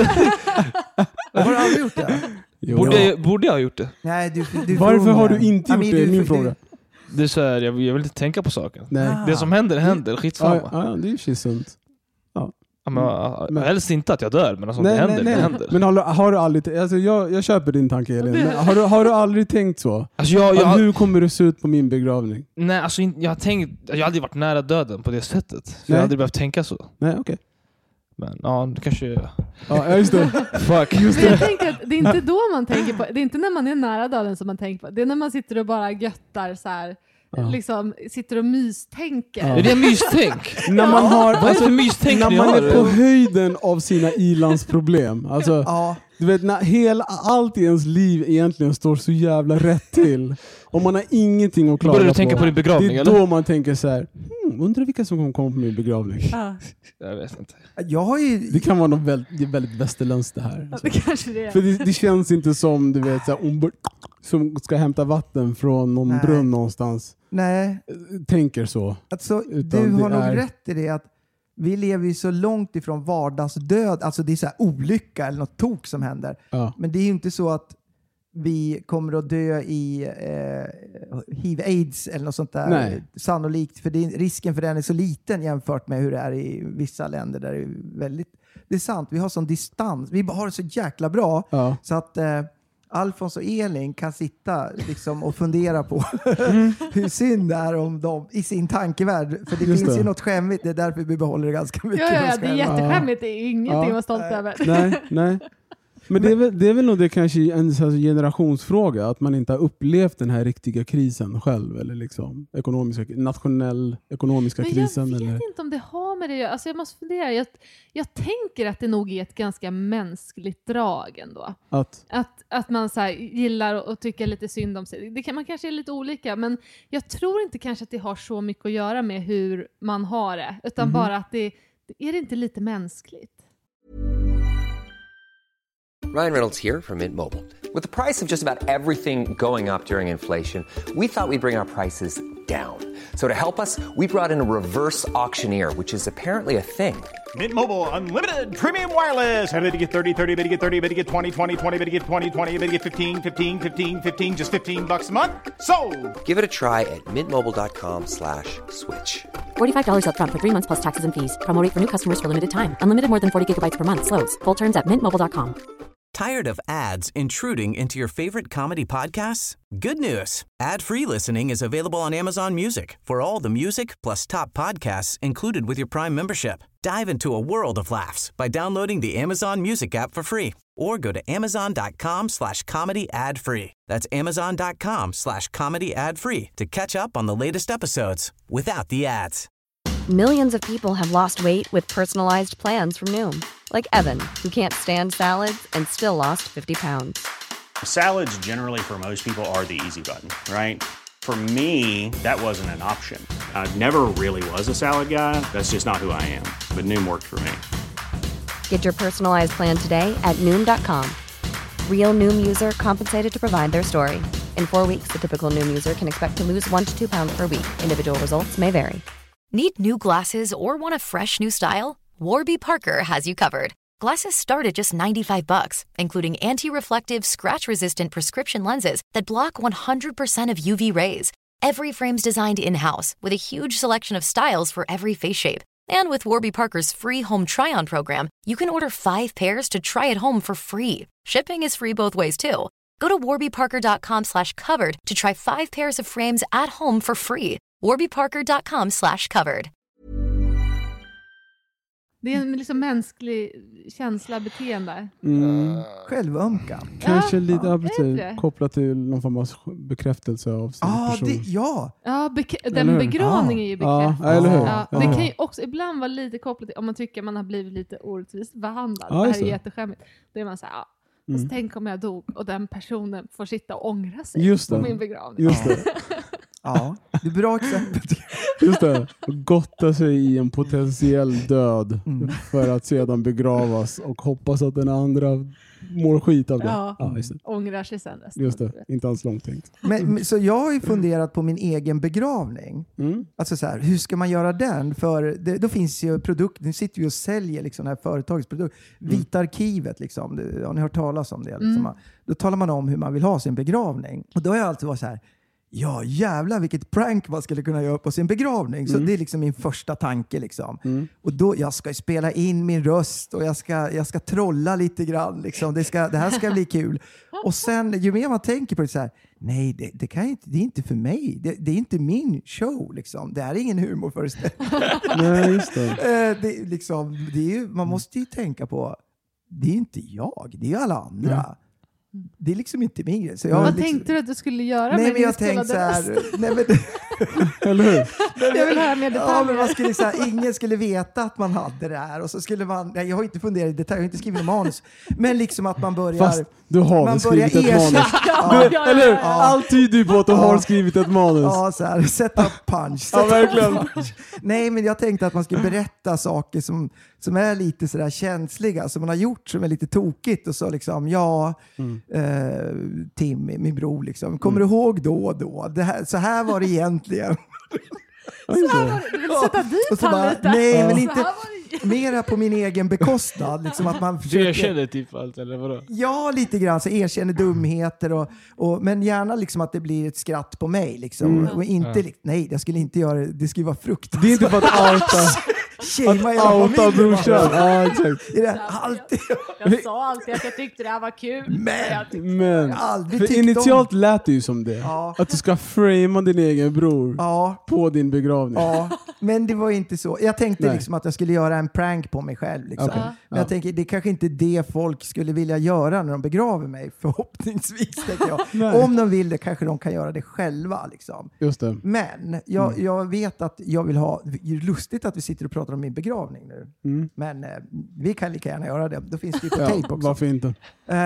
Har du aldrig gjort det? Borde jag, borde jag ha gjort det? Nej, du, du Varför har du inte gjort det? Är min fråga. Det är så här, jag, jag vill inte tänka på saken. Nej. Det som händer, händer. Skitsamma. Ja, ja, det är ju sunt. Ja. Ja, men, men, helst inte att jag dör, men alltså, nej, det, händer, nej, nej. det händer. Men har du, har du aldrig... Alltså jag, jag köper din tanke, Elin. Men har, du, har du aldrig tänkt så? Alltså jag, jag, hur kommer det se ut på min begravning? Nej, alltså jag har, tänkt, jag har aldrig varit nära döden på det sättet. Så jag har aldrig behövt tänka så. Nej, okej. Okay. Men ja, det kanske... Ja, just det. Fuck. Just det. Jag tänker att det är inte då man tänker på... Det är inte när man är nära döden som man tänker på. Det är när man sitter och bara göttar så här... Ja. Liksom sitter och mystänker. Ja. Är det mystänk? När man har, vad är det för mystänk när ni man har? är på höjden av sina ilandsproblem. Alltså, ja. Du vet, när hela, allt i ens liv egentligen står så jävla rätt till. Och man har ingenting att klaga på. Börjar du tänka på din begravning? Det är eller? då man tänker så här. Hmm, undrar vilka som kommer komma på min begravning. Ja. Jag vet inte. Jag har ju... Det kan vara något väldigt, väldigt västerländskt det här. Ja, det kanske det är. För det, det känns inte som, du vet, så här, som ska hämta vatten från någon Nej. brunn någonstans. Nej. Tänker så. Alltså, du har nog är... rätt i det att vi lever ju så långt ifrån vardagsdöd. Alltså det är så här olycka eller något tok som händer. Ja. Men det är ju inte så att vi kommer att dö i eh, H I V-aids eller något sånt där. Nej. Sannolikt. För det, risken för den är så liten jämfört med hur det är i vissa länder där det är väldigt... Det är sant, vi har sån distans. Vi har det så jäkla bra Ja. så att eh, Alfons och Elin kan sitta liksom, och fundera på mm. hur synd det är om dem i sin tankevärld. För det Just finns det. ju något skämmigt. Det är därför vi behåller det ganska mycket. Ja, ja, ja det är själva. jätteskämmigt. Det är ingenting Ja. att vara stolt över. Nej, nej. Men det är, väl, det är väl nog det kanske en så här generationsfråga. Att man inte har upplevt den här riktiga krisen själv. Eller liksom ekonomiska, nationell ekonomiska Men krisen. jag vet eller... inte om det har med det att göra. Alltså jag måste fundera. Jag, jag tänker att det nog är ett ganska mänskligt drag ändå. Att? Att, att man så här gillar och, och tycker lite synd om sig. Det kan, man kanske är lite olika. Men jag tror inte kanske att det har så mycket att göra med hur man har det. Utan mm-hmm. bara att det, är det inte lite mänskligt. Ryan Reynolds here from Mint Mobile. With the price of just about everything going up during inflation, we thought we'd bring our prices down. So to help us, we brought in a reverse auctioneer, which is apparently a thing. Mint Mobile Unlimited Premium Wireless. How to get thirty, thirty, how to get thirty, how to get twenty, twenty, twenty, how to get twenty, twenty, how to get fifteen, fifteen, fifteen, fifteen, just fifteen bucks a month? Sold! Give it a try at mintmobile.com slash switch. forty-five dollars up front for three months plus taxes and fees. Promo rate for new customers for limited time. Unlimited more than forty gigabytes per month. Slows full terms at mint mobile dot com. Tired of ads intruding into your favorite comedy podcasts? Good news. Ad-free listening is available on Amazon Music for all the music plus top podcasts included with your Prime membership. Dive into a world of laughs by downloading the Amazon Music app for free or go to amazon.com slash comedy ad free. That's amazon.com slash comedy ad free to catch up on the latest episodes without the ads. Millions of people have lost weight with personalized plans from Noom. Like Evan, who can't stand salads and still lost fifty pounds. Salads generally for most people are the easy button, right? For me, that wasn't an option. I never really was a salad guy. That's just not who I am. But Noom worked for me. Get your personalized plan today at Noom dot com. Real Noom user compensated to provide their story. In four weeks, the typical Noom user can expect to lose one to two pounds per week. Individual results may vary. Need new glasses or want a fresh new style? Warby Parker has you covered. Glasses start at just ninety-five bucks, including anti-reflective, scratch-resistant prescription lenses that block one hundred percent of U V rays. Every frame's designed in-house with a huge selection of styles for every face shape. And with Warby Parker's free home try-on program, you can order five pairs to try at home for free. Shipping is free both ways too. Go to warbyparker.com slash covered to try five pairs of frames at home for free. warbyparker.com slash covered. Det är en liksom mänsklig känsla, beteende. Mm. Självömkan. Kanske Ja, lite ja, till, kopplat till någon form av bekräftelse av sin ah, person. Det, ja, ja bek- den begravningen är ju bekräftelse. Ja, eller hur? Ja, Ja. det kan ju också ibland vara lite kopplat till om man tycker man har blivit lite orättvist behandlad. Ja, det just här är det. jätteskämmigt. Då är man så här, ja. Och Mm. så tänk om jag dog och den personen får sitta och ångra sig Just på det. min begravning. Just det. ja, det är bra exempel. Just det. Och gotta sig i en potentiell död Mm. för att sedan begravas och hoppas att den andra mår skit av det. Ja, Ja, just det. ångrar sig sen resten. Just det. Inte alls långt tänkt. Men, men, så jag har ju funderat på min egen begravning. Mm. Alltså så här, hur ska man göra den? För det, då finns ju produkter, nu sitter vi och säljer liksom det här företagets produkt. Vita arkivet liksom, det, har ni hört talas om det? Liksom. Mm. Då talar man om hur man vill ha sin begravning. Och då har jag alltid varit så här, ja jävlar vilket prank man skulle kunna göra på sin begravning. Så Mm. det är liksom min första tanke. Liksom. Mm. Och då, jag ska spela in min röst och jag ska, jag ska trolla lite grann. Liksom. Det, ska, det här ska bli kul. Och sen, ju mer man tänker på det så här, nej det, det, kan inte, det är inte för mig. Det, det är inte min show. Liksom. Det här är ingen humorföreställning. Nej, just det. Eh, det, liksom, det är ju, man måste ju tänka på, det är inte jag, det är alla andra. Mm. Det är liksom inte min grej. Så jag Vad liksom, tänkte du att du skulle göra nej, med men din jag tänkte så spelade här, röst? nej, men, Eller hur? Jag vill höra mer detaljer. ja, men man skulle, så här, ingen skulle veta att man hade det här. Och så skulle man, nej, jag har inte funderat i detalj, jag har inte skrivit manus. Men liksom att man börjar... Fast du har man väl skrivit ett börjar manus? erkänna- Du, ja, eller hur? ja, ja. Allt tyder ju på att du Ja. har skrivit ett manus. Ja, så här, set up punch. Ja, verkligen. Punch. Nej, men jag tänkte att man skulle berätta saker som, som är lite sådär känsliga, som man har gjort som är lite tokigt. Och så liksom, ja, Mm. eh, Tim, min bror, liksom, kommer Mm. du ihåg då och då? Det här, så här var det egentligen. Ja, just det. Du vill sätta dit Och så han bara, lite. nej, men Så inte här var det. mera på min egen bekostnad. Liksom att man Du försöker... erkänner typ allt, eller vadå? Ja, lite grann. Så erkänner dumheter. Och, och, men gärna liksom att det blir ett skratt på mig. Liksom. Mm. Och inte, Ja. li- nej, jag skulle inte göra det. Det skulle vara fruktansvärt. Det är inte för att outa, Shamea hela att outa familjen, brorsan. va? Ja, exakt. Det är det, alltid, Jag sa alltid att jag tyckte det här var kul. Men- Jag tyckte- Men, aldrig för tyckt initialt lät det ju som det. Ja. Att du ska framea din egen bror ja, på din begravning. ja, men det var inte så. Jag tänkte Nej. liksom att jag skulle göra en prank på mig själv. Liksom. Okej. Men Ja. jag tänker, det är kanske inte det folk skulle vilja göra när de begraver mig. Förhoppningsvis, tänker jag. Nej. Om de vill det kanske de kan göra det själva. Liksom. Just det. Men jag, Mm. jag vet att jag vill ha... Det är lustigt att vi sitter och pratar om min begravning nu. Mm. Men eh, vi kan lika gärna göra det. Då finns det ju på Ja, tape också. varför inte? Eh,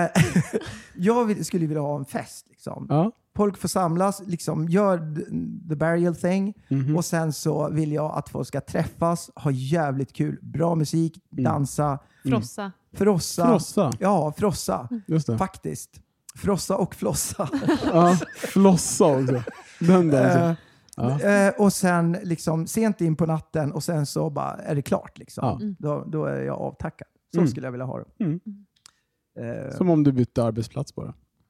jag vill, skulle vilja ha en fest. Liksom. Ja. Folk får samlas, liksom, gör the, the burial thing. Mhm. Och sen så vill jag att folk ska träffas, ha jävligt kul, bra musik, Mm. dansa, Frossa. frossa. Frossa. Ja, frossa. Just det. Faktiskt. Frossa och flossa. Ja, flossa också. Den dansen. Eh, Ja. Eh, och sen liksom sent in på natten och sen så bara är det klart. Liksom. Ja. Då, då är jag avtackad. Så Mm. skulle jag vilja ha det. Mm. Eh, Som om du bytte arbetsplats bara.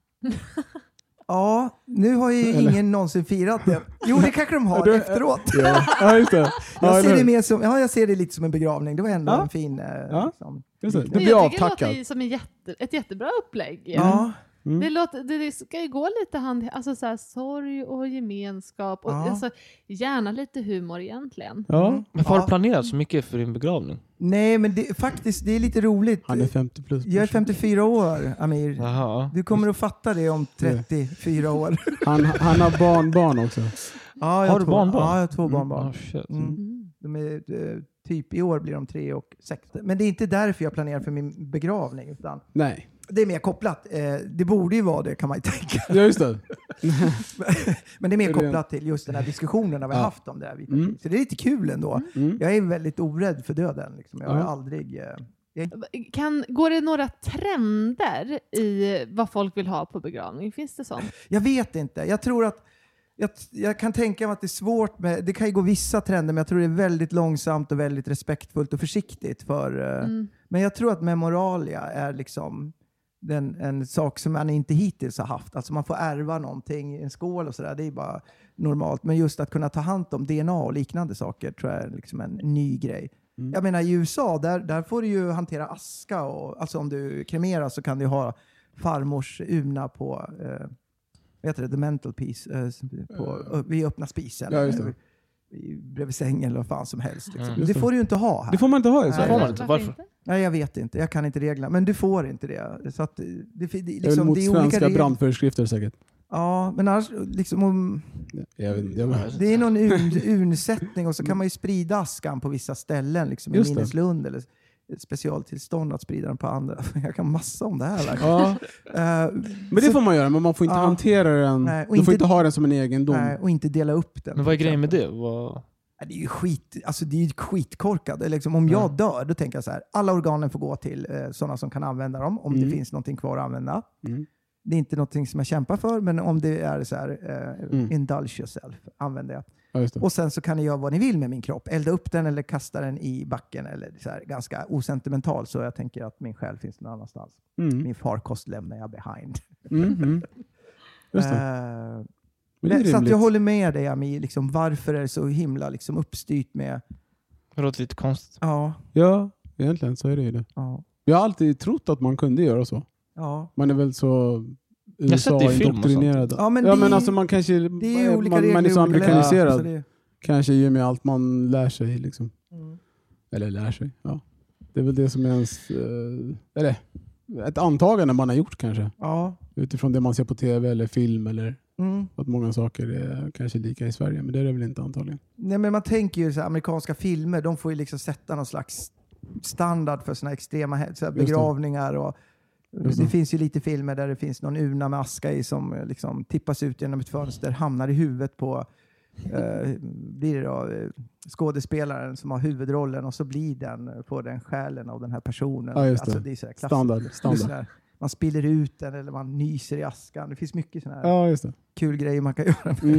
ja, nu har ju Eller? ingen någonsin firat det. Jo, det kanske de har Du- efteråt. Ja, ja just det. Ja, Jag ser, eller det hur? mer som, ja, jag ser det lite som en begravning. Det var ändå Ja. en fin... Eh, Ja. liksom, Just det. liknelse. Du Men blir jag tycker det avtackad. låter som en jätte, ett jättebra upplägg. Ja. Mm. Det, låter, det, det ska ju gå lite hand alltså så här, sorg och gemenskap. Och, Ja. alltså, gärna lite humor egentligen. Ja, Mm. Men har Ja. du planerat så mycket för din begravning? Nej, men det, faktiskt, det är lite roligt. han är femtio plus. Jag är femtiofyra år, Amir. Jaha. Du kommer att fatta det om trettiofyra år. Han, han har barnbarn också. Ja, jag Har du två, barnbarn? Ja, jag har två Mm. barnbarn. Oh, shit. Mm. Mm. De är, eh, typ i år blir de tre och sex. Men det är inte därför jag planerar för min begravning. Utan Nej. det är mer kopplat. Eh, det borde ju vara det, kan man ju tänka. Ja, just det. Men det är mer Är det- kopplat till just den här diskussionen vi har Ja. haft om det här. Mm. Så det är lite kul ändå. Mm. Jag är väldigt orädd för döden. Liksom. Jag har Ja. aldrig... Eh, jag, Kan, går det några trender i vad folk vill ha på begravning? Finns det sånt? jag vet inte. Jag tror att jag, jag kan tänka mig att det är svårt med... Det kan ju gå vissa trender, men jag tror det är väldigt långsamt och väldigt respektfullt och försiktigt. För, eh, Mm. Men jag tror att memoralia är liksom den, en sak som man inte hittills har haft. Alltså man får ärva någonting i en skål och sådär. Det är bara normalt. Men just att kunna ta hand om D N A och liknande saker tror jag är liksom en ny grej. Mm. Jag menar i U S A, där, där får du ju hantera aska. Och, alltså om du kremerar så kan du ha farmors urna på... Eh, vad heter det? The mental piece. Eh, på, uh, vid öppna spisen. Ja, just det. I- Bredvid sängen eller vad fan som helst. Liksom. Mm. Men det får du ju inte ha här. Det får man inte ha i Nej. Sverige. Får man inte? Varför? Nej, jag vet inte. Jag kan inte reglerna. Men du får inte det. Så att, det, det, det, Det är väl liksom, mot det är olika svenska regler. brandföreskrifter säkert. Ja, men annars, liksom, om, Jag vet inte. Jag vet. det är någon urn, urnsättning och så kan man ju sprida askan på vissa ställen. Liksom, i Just det. minneslund eller ett specialtillstånd att sprida den på andra. Jag kan massa om det här. verkligen. Ja, Eh, men det så- får man göra, men man får inte Ja. hantera den. Nej, och Du får inte- inte ha den som en egendom. nej, och inte dela upp den. Men vad är till grejen med exempel. det? Vad... Ja, det är ju skit, alltså det är ju skitkorkat. Det är Liksom, om jag Ja. dör, då tänker jag så här. Alla organen får gå till eh, sådana som kan använda dem. Om Mm. det finns någonting kvar att använda. Mm. Det är inte någonting som jag kämpar för, men om det är så här, eh, Mm. indulge yourself, använder jag. Ja, just det. Och sen så kan ni göra vad ni vill med min kropp. Elda upp den eller kasta den i backen. Eller så här, ganska osentimental, så jag tänker att min själ finns någon annanstans. Mm. Min farkost lämnar jag behind. Mm, mm. Just det. Eh, Men Men det är Nej, så att rimligt. jag håller med dig, Ami. Liksom, varför är det så himla liksom, uppstyrt med... Det låter lite konstigt. Ja. Ja, egentligen så är det ju det. Ja. Jag har alltid trott att man kunde göra så. Ja. Man är väl så Jag har sett det i film och indoktrinerad. sånt. Ja, men ja, det- men alltså man kanske Det är ju olika man, regler man är så i olika länder, amerikaniserad. så det- Kanske i och med allt man lär sig liksom. Mm. Eller lär sig. Ja. Det är väl det som är ens eh, eller ett antagande man har gjort kanske. Ja. Utifrån det man ser på tv eller film eller Mm. att många saker är kanske lika i Sverige, men det är det väl inte antagligen. Nej, men man tänker ju så här, amerikanska filmer, de får ju liksom sätta någon slags standard för såna extrema hä- så här Just det. begravningar. Och Just det det. finns ju lite filmer där det finns någon urna med aska i som eh, liksom tippas ut genom ett fönster, hamnar i huvudet på eh, blir det då, eh, skådespelaren som har huvudrollen, och så blir den eh, på den själen av den här personen. Ja, just det. Alltså, det är så här klassiskt. Standard, Det är standard. så här, man spiller ut den eller man nyser i askan. Det finns mycket såna här Ja, just det. kul grejer man kan göra. Mm.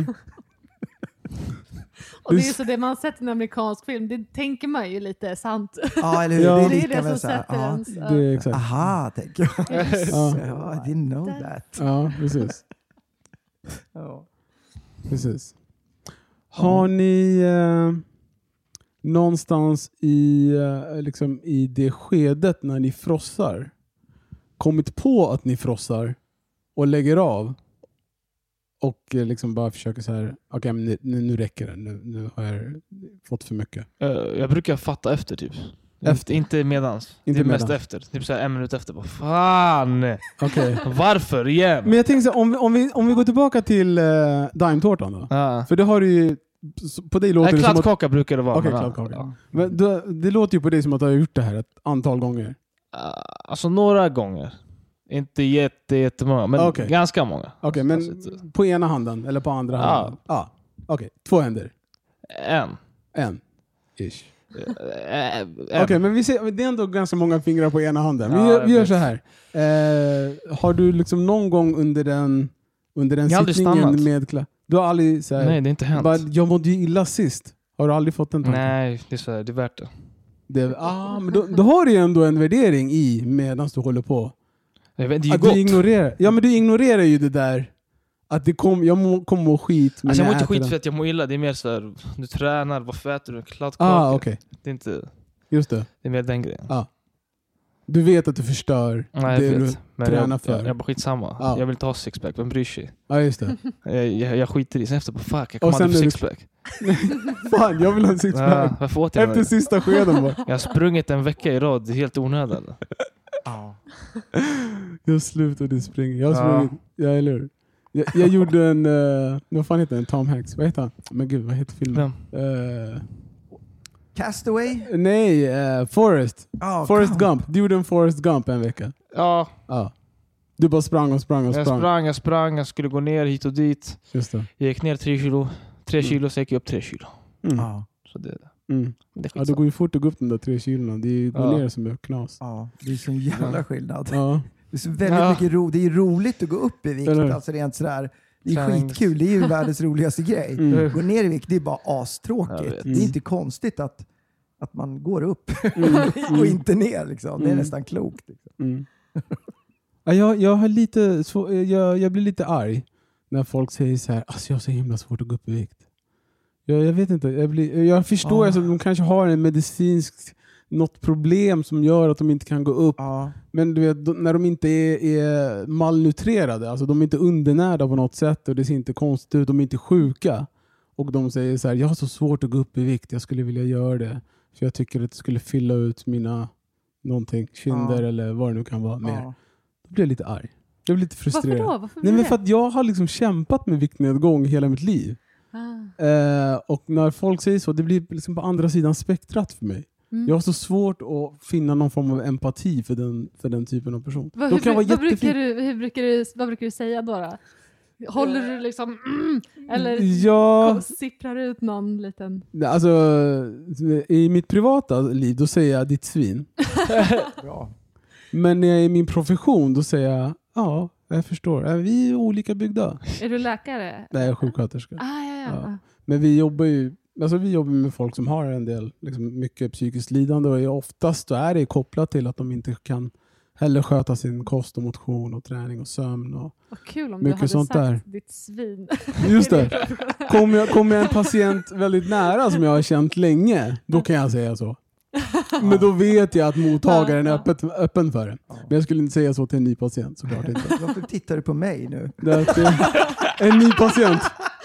Och det är ju så det man har sett i en amerikansk film, det tänker man ju lite sant. Ja, eller hur? Ja. Det är Det är lika det väl som så här, sätter ja. ens... Det är exakt. Aha, tänker jag. Ja. Ja, I didn't know that. Ja, precis. Ja. Precis. Har ni eh, någonstans i, eh, liksom i det skedet när ni frossar kommit på att ni frossar och lägger av och eh, liksom bara försöker så här, okej, men nu, nu räcker det, nu, nu har jag fått för mycket. Uh, jag brukar fatta efter typ. Efter? Inte medans. Inte det är mest medans. efter. Typ så här en minut efter. Bara, fan! Okej. Varför igen? Men jag tänker så här, om, vi- om, vi, om vi går tillbaka till uh, Daimtårtan då. Ja. För det har du ju, på dig låter Nej, det som att... kladdkaka brukar det vara. Okej, men, ja. kladdkaka. Ja. Men du, det låter ju på dig som att du har gjort det här ett antal gånger. Uh, alltså några gånger. Inte jätte, jättemånga, men Okej. ganska många. Okej, men Alltså, på ena handen eller på andra Ja. handen? Ja. Okej, två händer. En. En. Ish. Eh, en. Okej, men vi ser, det är ändå ganska många fingrar på ena handen. Vi Ja, gör, jag vi gör vet. så här. Eh, har du liksom någon gång under den, under den Jag har aldrig sittningen stannat. med kla- Du har aldrig så här, Nej, det är inte hänt. bara, jag mådde ju illa sist. Har du aldrig fått den tanken? Nej, det är, så här, det är värt det. Det, ah, men då, då har du ju ändå en värdering i medan du håller på. Jag vet, det är ju Att gott. du ignorerar. Ja, men du ignorerar ju det där. Att det kom, jag må, kommer må skit. Men Alltså jag mår inte äter skit den. för att jag mår illa. Det är mer så här, du tränar, varför äter du en kladdkaka? Ah, okej. Det är inte, Just det. det är mer den grejen. Ah. Du vet att du förstör Nej, det jag du vet. Men tränar jag, för. jag, jag bara skitsamma. Ja. Jag vill inte ha sixpack, vem bryr sig? Ja, just det. Jag, jag, jag skiter i sen efter på fuck, jag Och kommer sen aldrig få är du- sixpack. Fan, jag vill ha en sixpack. Ja, varför åt jag Efter den? sista skeden bara. Jag har sprungit en vecka i rad, det är helt onödan. Ja. Jag slutade springa. Jag har Ja. sprungit. Ja, eller hur? Jag, jag gjorde en... Uh, vad fan heter den? Tom Hanks. Vad heter han? Men gud, vad heter filmen? Uh, Castaway? nej, uh, Forrest. Oh, Forrest Gump. Gump. Du gjorde en Forrest Gump en vecka. Ja, Ja. Du bara sprang och sprang och jag sprang. sprang, jag sprang, jag skulle gå ner hit och dit. Just det. Jag gick ner tre kilo, tre kilo, så gick jag upp tre kilo. Mm. Ja. Så det, Mm. det är Ja, det skitsamma. går ju fort att gå upp de där tre kilona. Det går Ja. ner som är knas. Ja, det är så en jävla skillnad. Ja. Det är så väldigt Ja. mycket ro. Det är roligt att gå upp i vikt. Eller hur? Alltså rent sådär. Det är Tränings- skitkul. Det är ju världens roligaste grej. Mm. Gå ner i vikt, det är bara Jag astråkigt. vet. Det är inte konstigt att, att man går upp Mm. och inte ner. Liksom. Det är Mm. nästan klokt. Liksom. Mm. Ja, jag, jag, har lite, så, jag, jag blir lite arg när folk säger så här, alltså jag har så himla svårt att gå upp i vikt. Jag, jag vet inte, jag, blir, jag förstår Ah. att de kanske har en medicinsk något problem som gör att de inte kan gå upp. Ja. Men du vet, då- när de inte är, är malnutrerade, alltså de är inte undernärda på något sätt och det ser inte konstigt ut, de är inte sjuka. Och de säger så här, jag har så svårt att gå upp i vikt, jag skulle vilja göra det. För jag tycker att det skulle fylla ut mina någonting, kinder Ja. eller vad det nu kan vara mer. Ja. Då blir jag lite arg. Jag blir lite frustrerad. Varför då? Varför Nej, blir men det? för att jag har liksom kämpat med viktnedgång hela mitt liv. Ah. Eh, och när folk säger så, det blir liksom på andra sidan spektrat för mig. Mm. Jag har så svårt att finna någon form av empati för den, för den typen av person. Vad, De hur, kan vara vad, brukar jättefin- du, hur brukar du, vad brukar du säga då? då? Håller du liksom mm, eller Ja, sipprar ut någon liten... alltså i mitt privata liv då säger jag ditt svin. Bra. Men när jag är i min profession då säger jag ja, jag förstår. Är vi olika byggda? Är du läkare? Nej, jag är sjuksköterska. Ah, ja, ja. Ja. Men vi jobbar ju alltså vi jobbar med folk som har en del liksom, mycket psykiskt lidande och oftast då är det kopplat till att de inte kan hellre sköta sin kost och motion och träning och sömn och vad kul om mycket du hade sånt sagt där. ditt svin. Just det. Kommer jag, kommer jag en patient väldigt nära som jag har känt länge, då kan jag säga så. Men då vet jag att mottagaren är öppet, öppen för det. Men jag skulle inte säga så till en ny patient, såklart inte. Varför tittar du på mig nu? Det är en ny patient.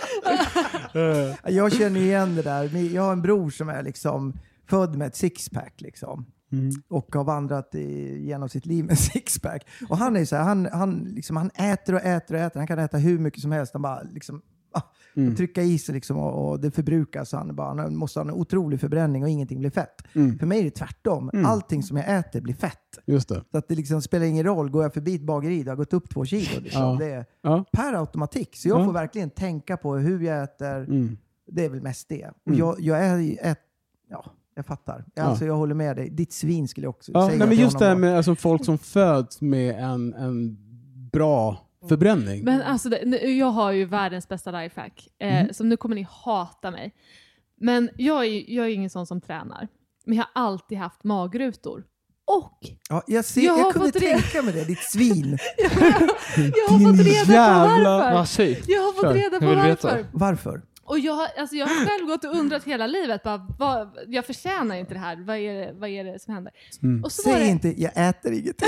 Jag känner igen det där. Jag har en bror som är liksom född med ett sixpack liksom. Mm. Och har vandrat i, genom sitt liv med sixpack. Och han är så här, han, han, liksom, han äter och äter och äter. Han kan äta hur mycket som helst. Han bara liksom, ah, mm. trycka i sig liksom, och, och det förbrukas. Så han, bara, han måste ha en otrolig förbränning och ingenting blir fett. Mm. För mig är det tvärtom. Mm. Allting som jag äter blir fett. Just det. Så att det liksom spelar ingen roll. Går jag förbi ett bageri, det har gått upp två kilo. Liksom. Ja. Det är ja. per automatik. Så jag ja. får verkligen tänka på hur jag äter. Mm. Det är väl mest det. Och mm. jag, jag är ett, ja, jag fattar. Ja. Alltså jag håller med dig. Ditt svin skulle jag också ja, säga. Nej, men just det här med alltså, folk som föds med en, en bra förbränning. Men alltså, det, jag har ju världens bästa lifehack. Eh, mm. Så nu kommer ni hata mig. Men jag är, jag är ingen sån som tränar. Men jag har alltid haft magrutor. Och ja, jag, ser, jag, jag kunde tänka reda... mig det, ditt svin. jag, jag har fått reda jävla... på varför. Massiv. Jag har fått reda på varför. Varför? Och jag har, alltså jag har själv gått och undrat hela livet. Bara, vad, jag förtjänar inte det här. Vad är det, vad är det som händer? Mm. Och så Säg det... inte, jag äter ingenting.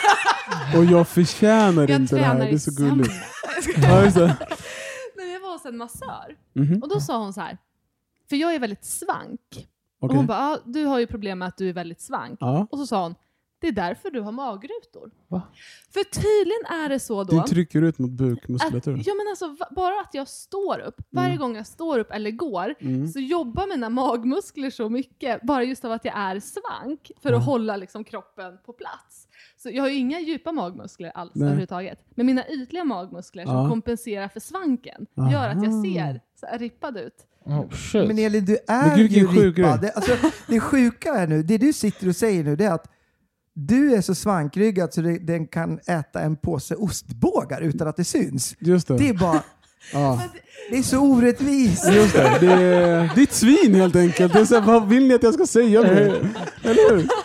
Och jag förtjänar jag inte det här. Det är så gulligt. Ja, just det. När jag var hos en massör. Mm-hmm. Och då sa hon så här. För jag är väldigt svank. Okay. Och hon bara, ah, du har ju problem med att du är väldigt svank. Ja. Och så sa hon, det är därför du har magrutor. Va? För tydligen är det så då. Du trycker ut mot bukmuskulaturen. Ja, men alltså v- bara att jag står upp. Varje mm. gång jag står upp eller går mm. så jobbar mina magmuskler så mycket. Bara just av att jag är svank. För att mm. hålla liksom kroppen på plats. Så jag har ju inga djupa magmuskler alls Nej. överhuvudtaget. Men mina ytliga magmuskler som ja. kompenserar för svanken Aha. gör att jag ser så här rippad ut. Oh, shit. Men Elin, du är Gud, ju rippad. Det, alltså, det sjuka är nu, det du sitter och säger nu, det är att du är så svankryggad så det, den kan äta en påse ostbågar utan att det syns. Just det. Det är bara... Ja. Det är så orättvist. Just det. Det är ditt svin helt enkelt. Det är så här, vad vill ni att jag ska säga med? Eller hur?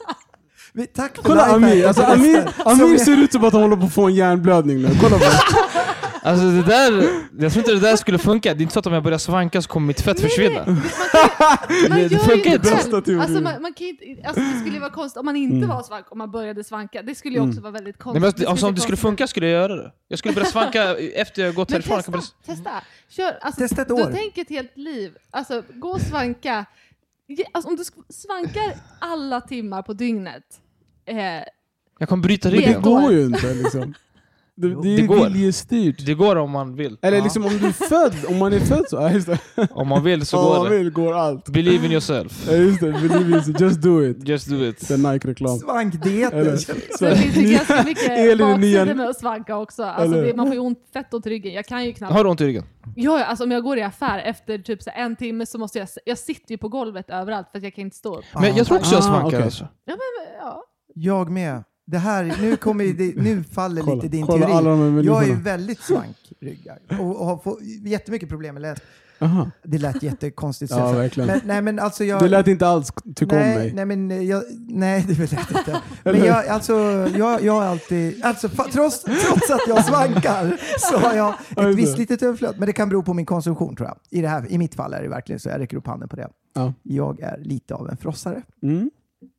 Men, tack för kolla Amir. Alltså, Amir, Amir ser ut som att han håller på att få en hjärnblödning nu. Kolla på det. Alltså det där, jag tror inte det där skulle funka. Det är inte så att om jag börjar svanka så kommer mitt fett nej, försvinna. Nej. Man, man det, det funkar inte. Alltså, man, man kan inte, alltså det skulle vara konstigt om man inte mm. var svank, om man började svanka. Det skulle ju också mm. vara väldigt konstigt. Nej, men, alltså, om det skulle funka skulle jag göra det. Jag skulle börja svanka efter jag gått härifrån. Testa, börja... testa. Kör, alltså, testa ett år. Du tänker ett helt liv. Alltså, gå och svanka. Alltså, om du svankar alla timmar på dygnet. Eh, jag kommer bryta ryggen. Men det går ju inte liksom. Det, det är det går. viljestyrt. Det går om man vill. Eller ja. liksom om du är född, om man är född så. Ja, just det. Om man vill så om går man det. Vill, går allt. Believe in yourself. Ja, just det. Believe in yourself. Just do it. Just do it. Det är Nike-reklam. Svankdieten. Det finns ju ganska mycket baksidor med att svanka också. Alltså det, man får ju ont, fett ont i ryggen. Jag kan ju knappt... Har du ont i ryggen? Ja, alltså om jag går i affär efter typ så en timme så måste jag... Jag sitter ju på golvet överallt för att jag kan inte stå upp. Men jag tror också jag svankar. Ah, okay. Alltså. Ja, men ja. Jag med. Det här, nu, kommer det, nu faller kolla, lite din kolla teori. Jag är ju väldigt svankryggad och, och har fått jättemycket problem med lätt. Aha. Det lät jättekonstigt. Ja, verkligen. Men, nej, men alltså jag, det lät inte alls tycka nej, om mig. Nej, men jag, nej, det lät inte. Men jag, alltså, jag, jag har alltid... Alltså, trots, trots att jag svankar så har jag ett visst litet överflöd. Men det kan bero på min konsumtion, tror jag. I, det här, i mitt fall är det verkligen så. Jag räcker upp handen på det. Ja. Jag är lite av en frossare. Mm.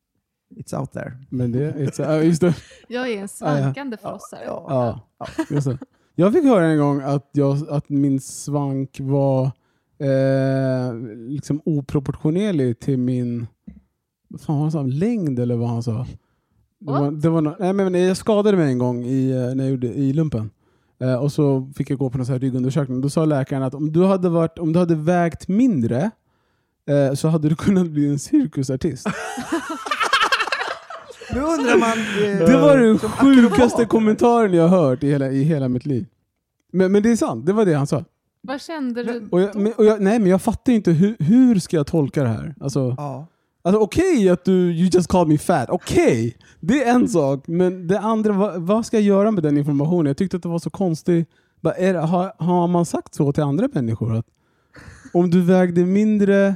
It's out there. Men det, it's, uh, just det. Jag är en svankande ja, frossare. Ja, ja, ja. Just det. Jag fick höra en gång att, jag, att min svank var eh, liksom oproportionerlig till min vad fan, han sa, längd eller vad han sa. Det var, det var, nej, men jag skadade mig en gång i, när jag gjorde, i lumpen. Eh, och så fick jag gå på en sån här ryggundersökning. Då sa läkaren att om du hade, varit, om du hade vägt mindre eh, så hade du kunnat bli en cirkusartist. Nu undrar man... Eh, det var den sjukaste kommentaren jag har hört i hela, i hela mitt liv. Men, men det är sant, det var det han sa. Vad kände du? Och jag, men, och jag, nej, men jag fattar inte hur, hur ska jag tolka det här. Alltså, ja. alltså okej okay, att du you just called me fat. Okej, okay, det är en sak. Men det andra, vad, vad ska jag göra med den informationen? Jag tyckte att det var så konstigt. Är, har, har man sagt så till andra människor? Att om du vägde mindre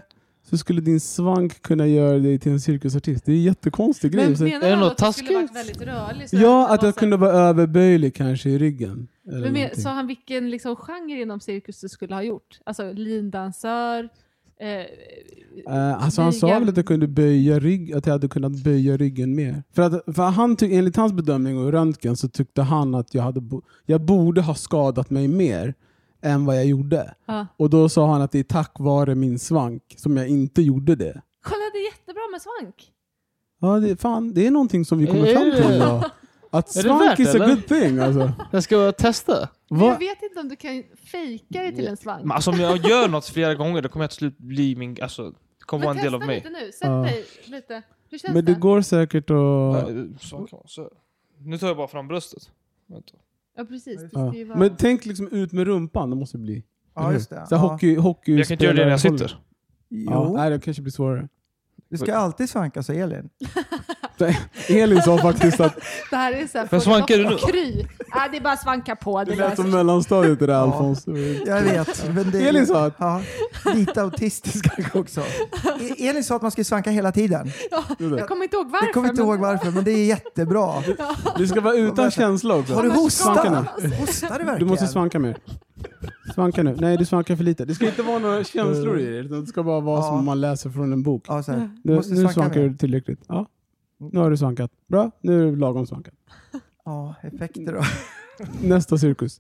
så skulle din svank kunna göra dig till en cirkusartist. Det är en jättekonstig grej. Men Så, menar är det du något att du taskigt? skulle varit väldigt rörlig? Så ja, att det jag var kunde så- vara överböjlig kanske i ryggen. Eller Men, men, någonting. sa han vilken liksom, genre inom cirkus du skulle ha gjort? Alltså lindansör? Eh, Uh, alltså han sa Böja- väl att jag kunde böja rygg, att jag hade kunnat böja ryggen mer. För att för han tyck, enligt hans bedömning och röntgen så tyckte han att jag hade bo, jag borde ha skadat mig mer än vad jag gjorde. Ja. Och då sa han att det är tack vare min svank som jag inte gjorde det. Kolla, det är jättebra med svank. Ja, det, fan, det är någonting som vi kommer Är fram till det- idag. Att Är det svank värt, is a eller? good thing. Alltså. Jag ska testa. Men Va? jag vet inte om du kan fejka dig till en svank. Men alltså, om jag gör något flera gånger då kommer jag till slut bli min... Alltså, det kommer vara en Men del av testa mig. lite nu. Sätt Ja. dig lite. Hur känns Men det? det går säkert att... Ja, så kan man säga. Nu tar jag bara fram bröstet. Vänta. Ja, precis. Det Ja. ska ju vara... Men tänk liksom ut med rumpan, det måste bli. Ja, just det. Så Ja. hockey, hockey Jag kan inte göra det när jag spelar- sitter. Jo, Ja, nej, det kanske blir svårare. du ska alltid svanka, sa Elin. Elin sa faktiskt att Det här är så här, Men svankar du nu? Kry. Ja, det är bara svanka på. Det det lät löser som sig. mellanstadiet det där, Ja. Alfons. Jag vet. Men det, Elin sa att- Ja, lite autistisk kanske också. E- Elin sa att man skulle svanka hela tiden. Jag kommer inte ihåg varför. Jag kommer inte men- ihåg varför, men det är jättebra. det ska vara utan känsla också. Har du Annars hostat? Svanka nu. Hostar du verkligen? Du måste svanka mer. Svanka nu. Nej, du svankar för lite. Det ska inte vara några känslor i det. utan Det ska bara vara Ja. som man läser från en bok. Ja, så här. Du Nu, måste nu svanka svankar mer. du tillräckligt. Ja. Nu har du svankat. Bra, nu är det lagom svankat. Ja, effekter då. Nästa cirkus.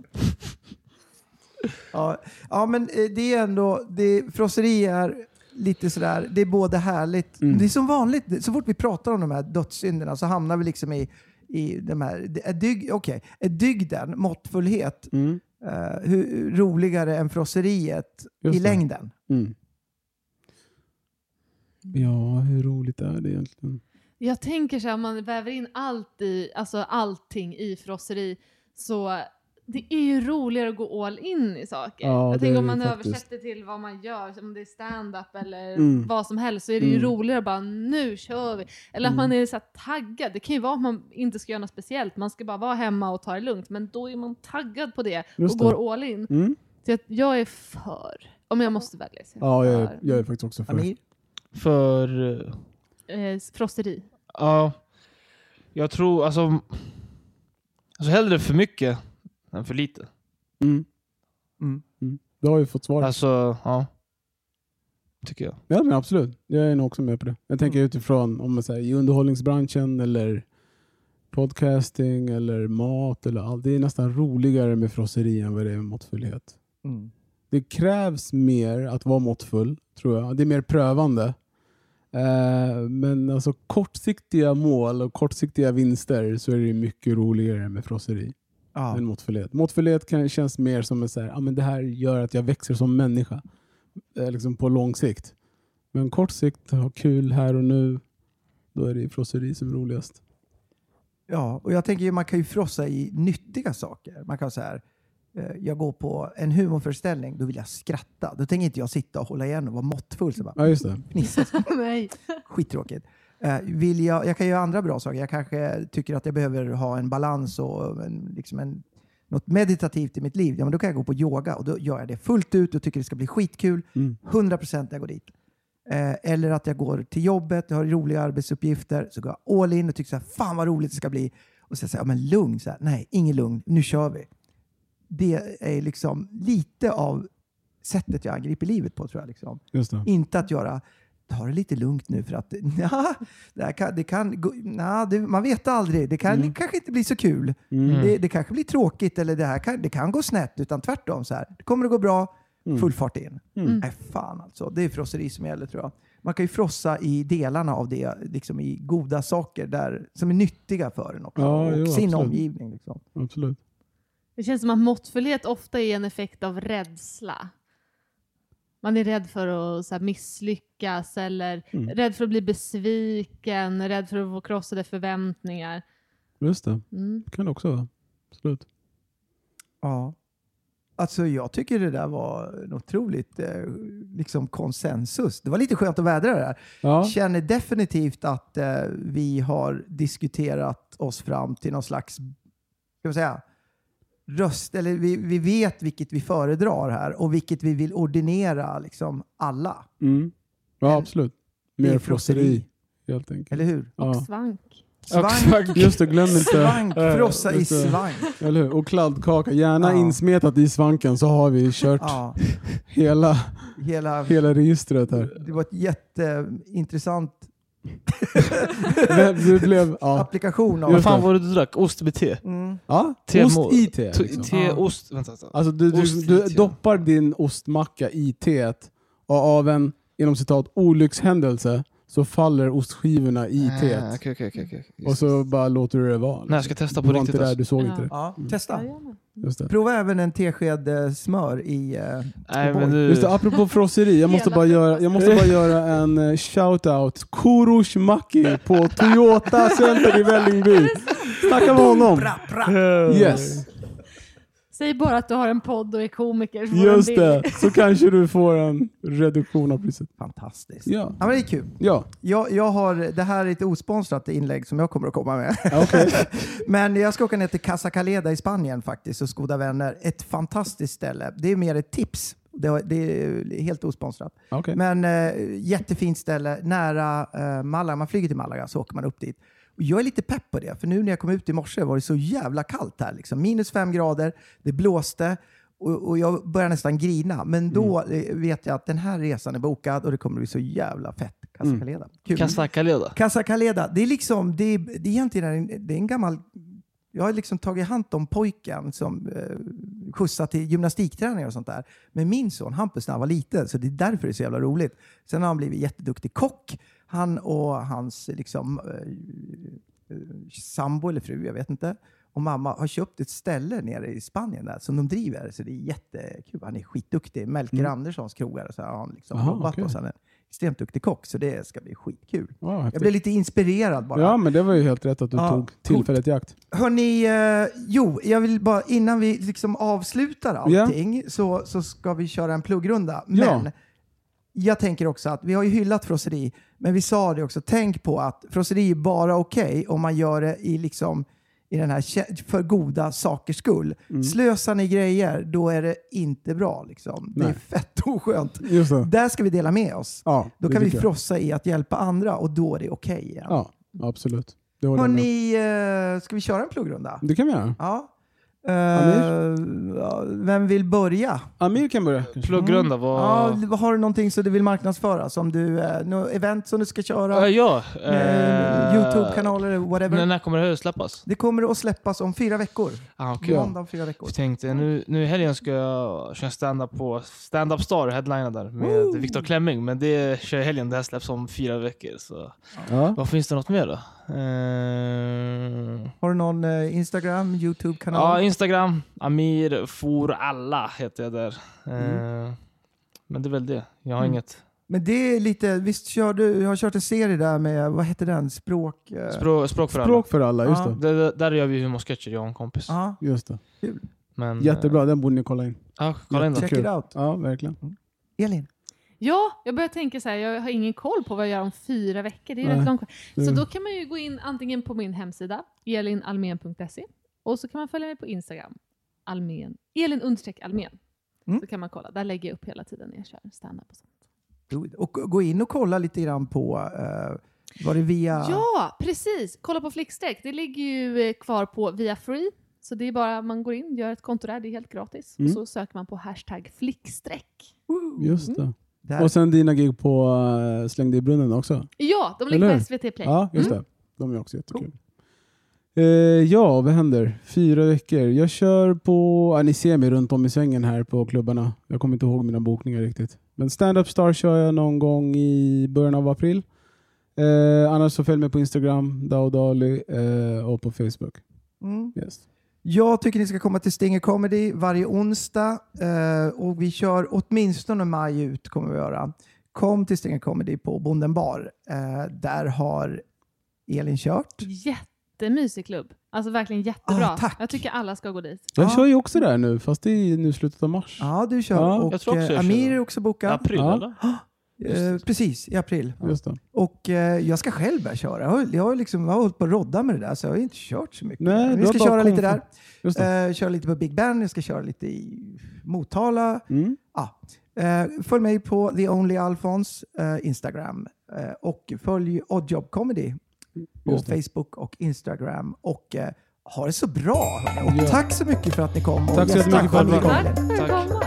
Ja, ja men eh, det är ändå, det, frosseri är lite sådär, det är både härligt, Mm. det är som vanligt, så fort vi pratar om de här dödssynderna så hamnar vi liksom i, i de här, är, dyg, okay, är dygden, måttfullhet, Mm. eh, hur roligare än frosseriet Just i det. längden? Mm. Ja, hur roligt är det egentligen? Jag tänker så här, om man väver in allt i, alltså allting i frosseri, så det är ju roligare att gå all in i saker. Ja, jag det tänker är om det man faktiskt. översätter till vad man gör, om det är stand-up eller Mm. vad som helst, så är det ju Mm. roligare bara, nu kör vi. Eller att Mm. man är så här taggad. Det kan ju vara att man inte ska göra något speciellt, man ska bara vara hemma och ta det lugnt, men då är man taggad på det Just och det. går all in. Mm. Så att jag är för, om jag måste välja. Så Ja, jag är, för, jag är faktiskt också för. Amir? För... eh, eh, frosseri. Ja. Jag tror alltså... Alltså hellre för mycket än för lite. Mm. Mm. Mm. Du har ju fått svar. Alltså, ja. Tycker jag. Ja, men absolut. Jag är nog också med på det. Jag tänker utifrån om man säger i underhållningsbranschen eller podcasting eller mat eller allt. Det är nästan roligare med frosseri än vad det är med måttfullhet. Mm. Det krävs mer att vara måttfull, tror jag. Det är mer prövande. Eh, men alltså kortsiktiga mål och kortsiktiga vinster så är det mycket roligare med frosseri Ja. än måttfullhet. Måttfullhet kan, känns mer som en så här, ah, men det här gör att jag växer som människa. Eh, liksom på lång sikt. Men kort sikt, ha kul här och nu, då är det frosseri som är roligast. Ja, och jag tänker ju man kan ju frossa i nyttiga saker. Man kan säga här, eh, jag går på en humorföreställning, då vill jag skratta. Då tänker inte jag sitta och hålla igen och vara måttfull. Så bara, Ja, just det. fnissa. Nej. Skittråkigt. Eh, vill jag, jag kan göra andra bra saker. Jag kanske tycker att jag behöver ha en balans och en, liksom en, något meditativt i mitt liv. Ja, men då kan jag gå på yoga och då gör jag det fullt ut och tycker det ska bli skitkul. Mm. hundra procent när jag går dit. Eh, eller att jag går till jobbet, jag har roliga arbetsuppgifter, så går jag all in och tycker så här, fan vad roligt det ska bli. Och så säger jag, ja, men lugn, så här, nej, ingen lugn, nu kör vi. Det är liksom lite av sättet jag angriper livet på, tror jag. Liksom. Just det. Inte att göra, ta det lite lugnt nu för att ja, det, här kan, det kan gå, na, det, man vet aldrig, det kan Mm. det kanske inte bli så kul. Mm. Det, det kanske blir tråkigt eller det här kan, det kan gå snett, utan tvärtom så här. Det kommer att gå bra, Mm. full fart in. Mm. Nej, fan alltså. Det är frosseri som gäller, tror jag. Man kan ju frossa i delarna av det, liksom i goda saker där, som är nyttiga för en också. Ja, och jo, sin absolut. omgivning. Liksom. Absolut. Det känns som att måttfullhet ofta är en effekt av rädsla. Man är rädd för att så här, misslyckas eller Mm. rädd för att bli besviken, rädd för att få krossade förväntningar. Just det. Mm. Det kan det också vara. Absolut. Ja. Alltså jag tycker det där var en otroligt eh, liksom konsensus. Det var lite skönt att vädra det där. Ja. Känner definitivt att eh, vi har diskuterat oss fram till någon slags, ska man säga, röst. Eller vi, vi vet vilket vi föredrar här och vilket vi vill ordinera liksom alla. Mm. Ja, absolut. Mer är frosseri. frosseri. Helt enkelt. Eller hur? Och Ja. svank. Svank. Just det, glöm inte. Svank, frossa i just det. svank. Eller hur? Och kladdkaka. Gärna Ja. insmetat i svanken så har vi kört Ja, hela, hela, hela registret här. det var ett jätteintressant Men du blev, ja. applikation av Vad fan var det du drack? Ost med te? Mm. Ja, Te- ost i te. Te, Liksom. te ost. Vänta, vänta. Alltså du, du, Ost i du te. doppar din ostmacka i teet och av en, inom citat, olyckshändelse så faller ostskivorna i Ah, teet. okej, okej, okej, okej. Och så bara låter du det vara. Nej, jag ska testa Du på var riktigt. inte där, Alltså. du såg Ja. inte det. Ja, testa. Jajamän. Just det. Prova även en tesked eh, smör i... Eh, Nej, O'boy. men du... Just det, apropå frosseri, jag måste Hela bara göra, jag måste bara göra en uh, shout-out. Kurush Maki på Toyota Center i Vällingby. Snacka med honom. Yes, Säg bara att du har en podd och är komiker. Så får du en just bild. det. Så kanske du får en reduktion av priset. Fantastiskt. Ja, Ja, men det är kul. ja. Jag, jag har, det här är ett osponsrat inlägg som jag kommer att komma med. Okej. Men jag ska åka ner till Casa Caleda i Spanien faktiskt och goda vänner. Ett fantastiskt ställe. Det är mer ett tips. Det, har- det är helt osponsrat. Okej. Men eh, jättefint ställe. Nära eh, Malaga. Man flyger till Malaga så åker man upp dit. Och jag är lite pepp på det. För nu när jag kom ut i morse var det så jävla kallt här. Liksom. Minus fem grader. Det blåste. Och, och jag börjar nästan grina. Men då eh, vet jag att den här resan är bokad och det kommer bli så jävla fett. Casa Mm. Caleda. Kul. Casa Caleda. Casa Caleda, det är liksom, det är, det är egentligen en, det är en gammal, jag har liksom tagit hand om pojken som eh, skjutsat till gymnastikträningar och sånt där. Men min son Hampus när han var liten, så det är därför det är så jävla roligt. Sen har han blivit jätteduktig kock. Han och hans liksom eh, sambo eller fru, jag vet inte. Och mamma har köpt ett ställe nere i Spanien där som de driver. Så det är jättekul. Han är skitduktig. Melker Mm. Anderssons krogar. Så har han liksom Aha, jobbat okej. och sen en extremt duktig kock. Så det ska bli skitkul. Wow, Jag häftigt. blev lite inspirerad bara. Ja, men det var ju helt rätt att du Ja, tog tillfället i akt. Hörrni, eh, jo, jag vill bara innan vi liksom avslutar allting så, så ska vi köra en pluggrunda. Men Ja. jag tänker också att vi har ju hyllat frosseri, men vi sa det också, tänk på att frosseri är bara okej om man gör det i liksom i den här kä- för goda sakers skull. Mm. Slösar ni grejer, då är det inte bra. Liksom. Det är Nej. fett oskönt. Just det. Där ska vi dela med oss. Ja, Då det kan vi tycker jag. frossa i att hjälpa andra och då är det okej igen. Ja, absolut. Det håller jag med. Hörrni, eh, ska vi köra en pluggrunda? Det kan vi göra. Ja. Amir? Eh, ja, vem vill börja? Amir kan börja. Pluggrunda var... Ja, har du någonting som du vill marknadsföra? Som du, eh, något event som du ska köra? Äh, ja. Eh, eh, YouTube-kanaler eller whatever? När, när kommer det här släppas? Det kommer att släppas om fyra veckor. Ah, okay. Måndag om fyra veckor. Jag tänkte nu, nu i helgen ska jag köra stand-up på Stand-Up Star, headliner där med Woo! Viktor Klemming. Men det kör i helgen, det här släpps om fyra veckor. Så. Ja. Vad finns det något mer då? Eh, Har du någon eh, Instagram, YouTube-kanal? ja, Instagram. Amir for alla heter jag där. Eh, Men det är väl det. Jag har Mm. inget. Men det är lite, visst kör du, jag har kört en serie där med, vad heter den? Språk... eh, Språk, språk för Språk för alla, just Ja. det. alla. Där, där gör vi humorsketcher, jag och en kompis. Ja, Just det. Men, Jättebra, den borde ni kolla in. eh, Ja, kolla in då. check Kul. it out. Ja, verkligen. Elin? Ja, jag börjar tänka så här, jag har ingen koll på vad jag gör om fyra veckor. Det är ju Nej. rätt långt. Så Mm. då kan man ju gå in antingen på min hemsida, elinalmen punkt se, och så kan man följa mig på Instagram, almen, elin understreck almen. Mm. Så kan man kolla, där lägger jag upp hela tiden när jag kör stand-up och sånt. Och gå in och kolla lite grann på, uh, var det via... Ja, precis. Kolla på Flickstreck. Det ligger ju eh, kvar på via free. Så det är bara man går in, gör ett konto där, det är helt gratis. Mm. Och så söker man på hashtag flickstreck. Just det. Där. Och sen dina gig på uh, Släng dig i brunnen också. Ja, de Eller ligger hur? på S V T Play. Ja, just Mm. det. De är också jättekul. Eh, ja, vad händer? Fyra veckor. Jag kör på... Ja, ni ser mig runt om i svängen här på klubbarna. Jag kommer inte ihåg mina bokningar riktigt. Men Stand-Up Star kör jag någon gång i början av april. Eh, annars så följ mig på Instagram, Daudali, eh, och på Facebook. Mm. Yes. Jag tycker ni ska komma till Stinger Comedy varje onsdag eh, och vi kör åtminstone maj ut kommer vi göra. Kom till Stinger Comedy på Bonden Bar. Eh, där har Elin kört. Jättemysig klubb. Alltså verkligen jättebra. Ah, tack. Jag tycker alla ska gå dit. Jag Ja. kör ju också där nu, fast det är nu slutet av mars. Ja, du kör. Ja. Och Jag tror också eh, jag Amir kör. är också bokad. April Ja. eller? Eh, precis, i april. Just det. Och eh, jag ska själv börja köra. Jag har, jag har, liksom, jag har hållit på att rodda med det där så jag har inte kört så mycket. Nej, Men du vi har ska bara köra lite konf- där. Just det. Eh, köra lite på Big Ben. Jag ska köra lite i Motala. Mm. Ja. Eh, följ mig på The Only Alphons eh, Instagram. Eh, och följ Oddjob Comedy på Facebook och Instagram. Och eh, ha det så bra. Och Ja. tack så mycket för att ni kom. Tack så mycket för att ni kom. Tack för att komma.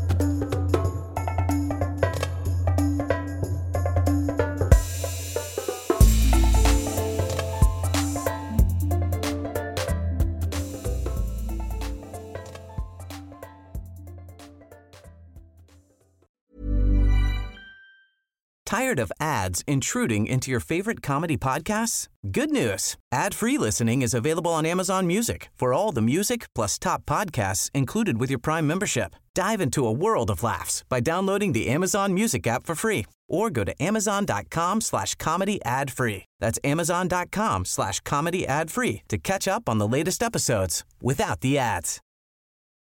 Tired of ads intruding into your favorite comedy podcasts? Good news. Ad-free listening is available on Amazon Music for all the music plus top podcasts included with your Prime membership. Dive into a world of laughs by downloading the Amazon Music app for free or go to amazon.com slash comedy ad free. That's amazon.com slash comedy ad free to catch up on the latest episodes without the ads.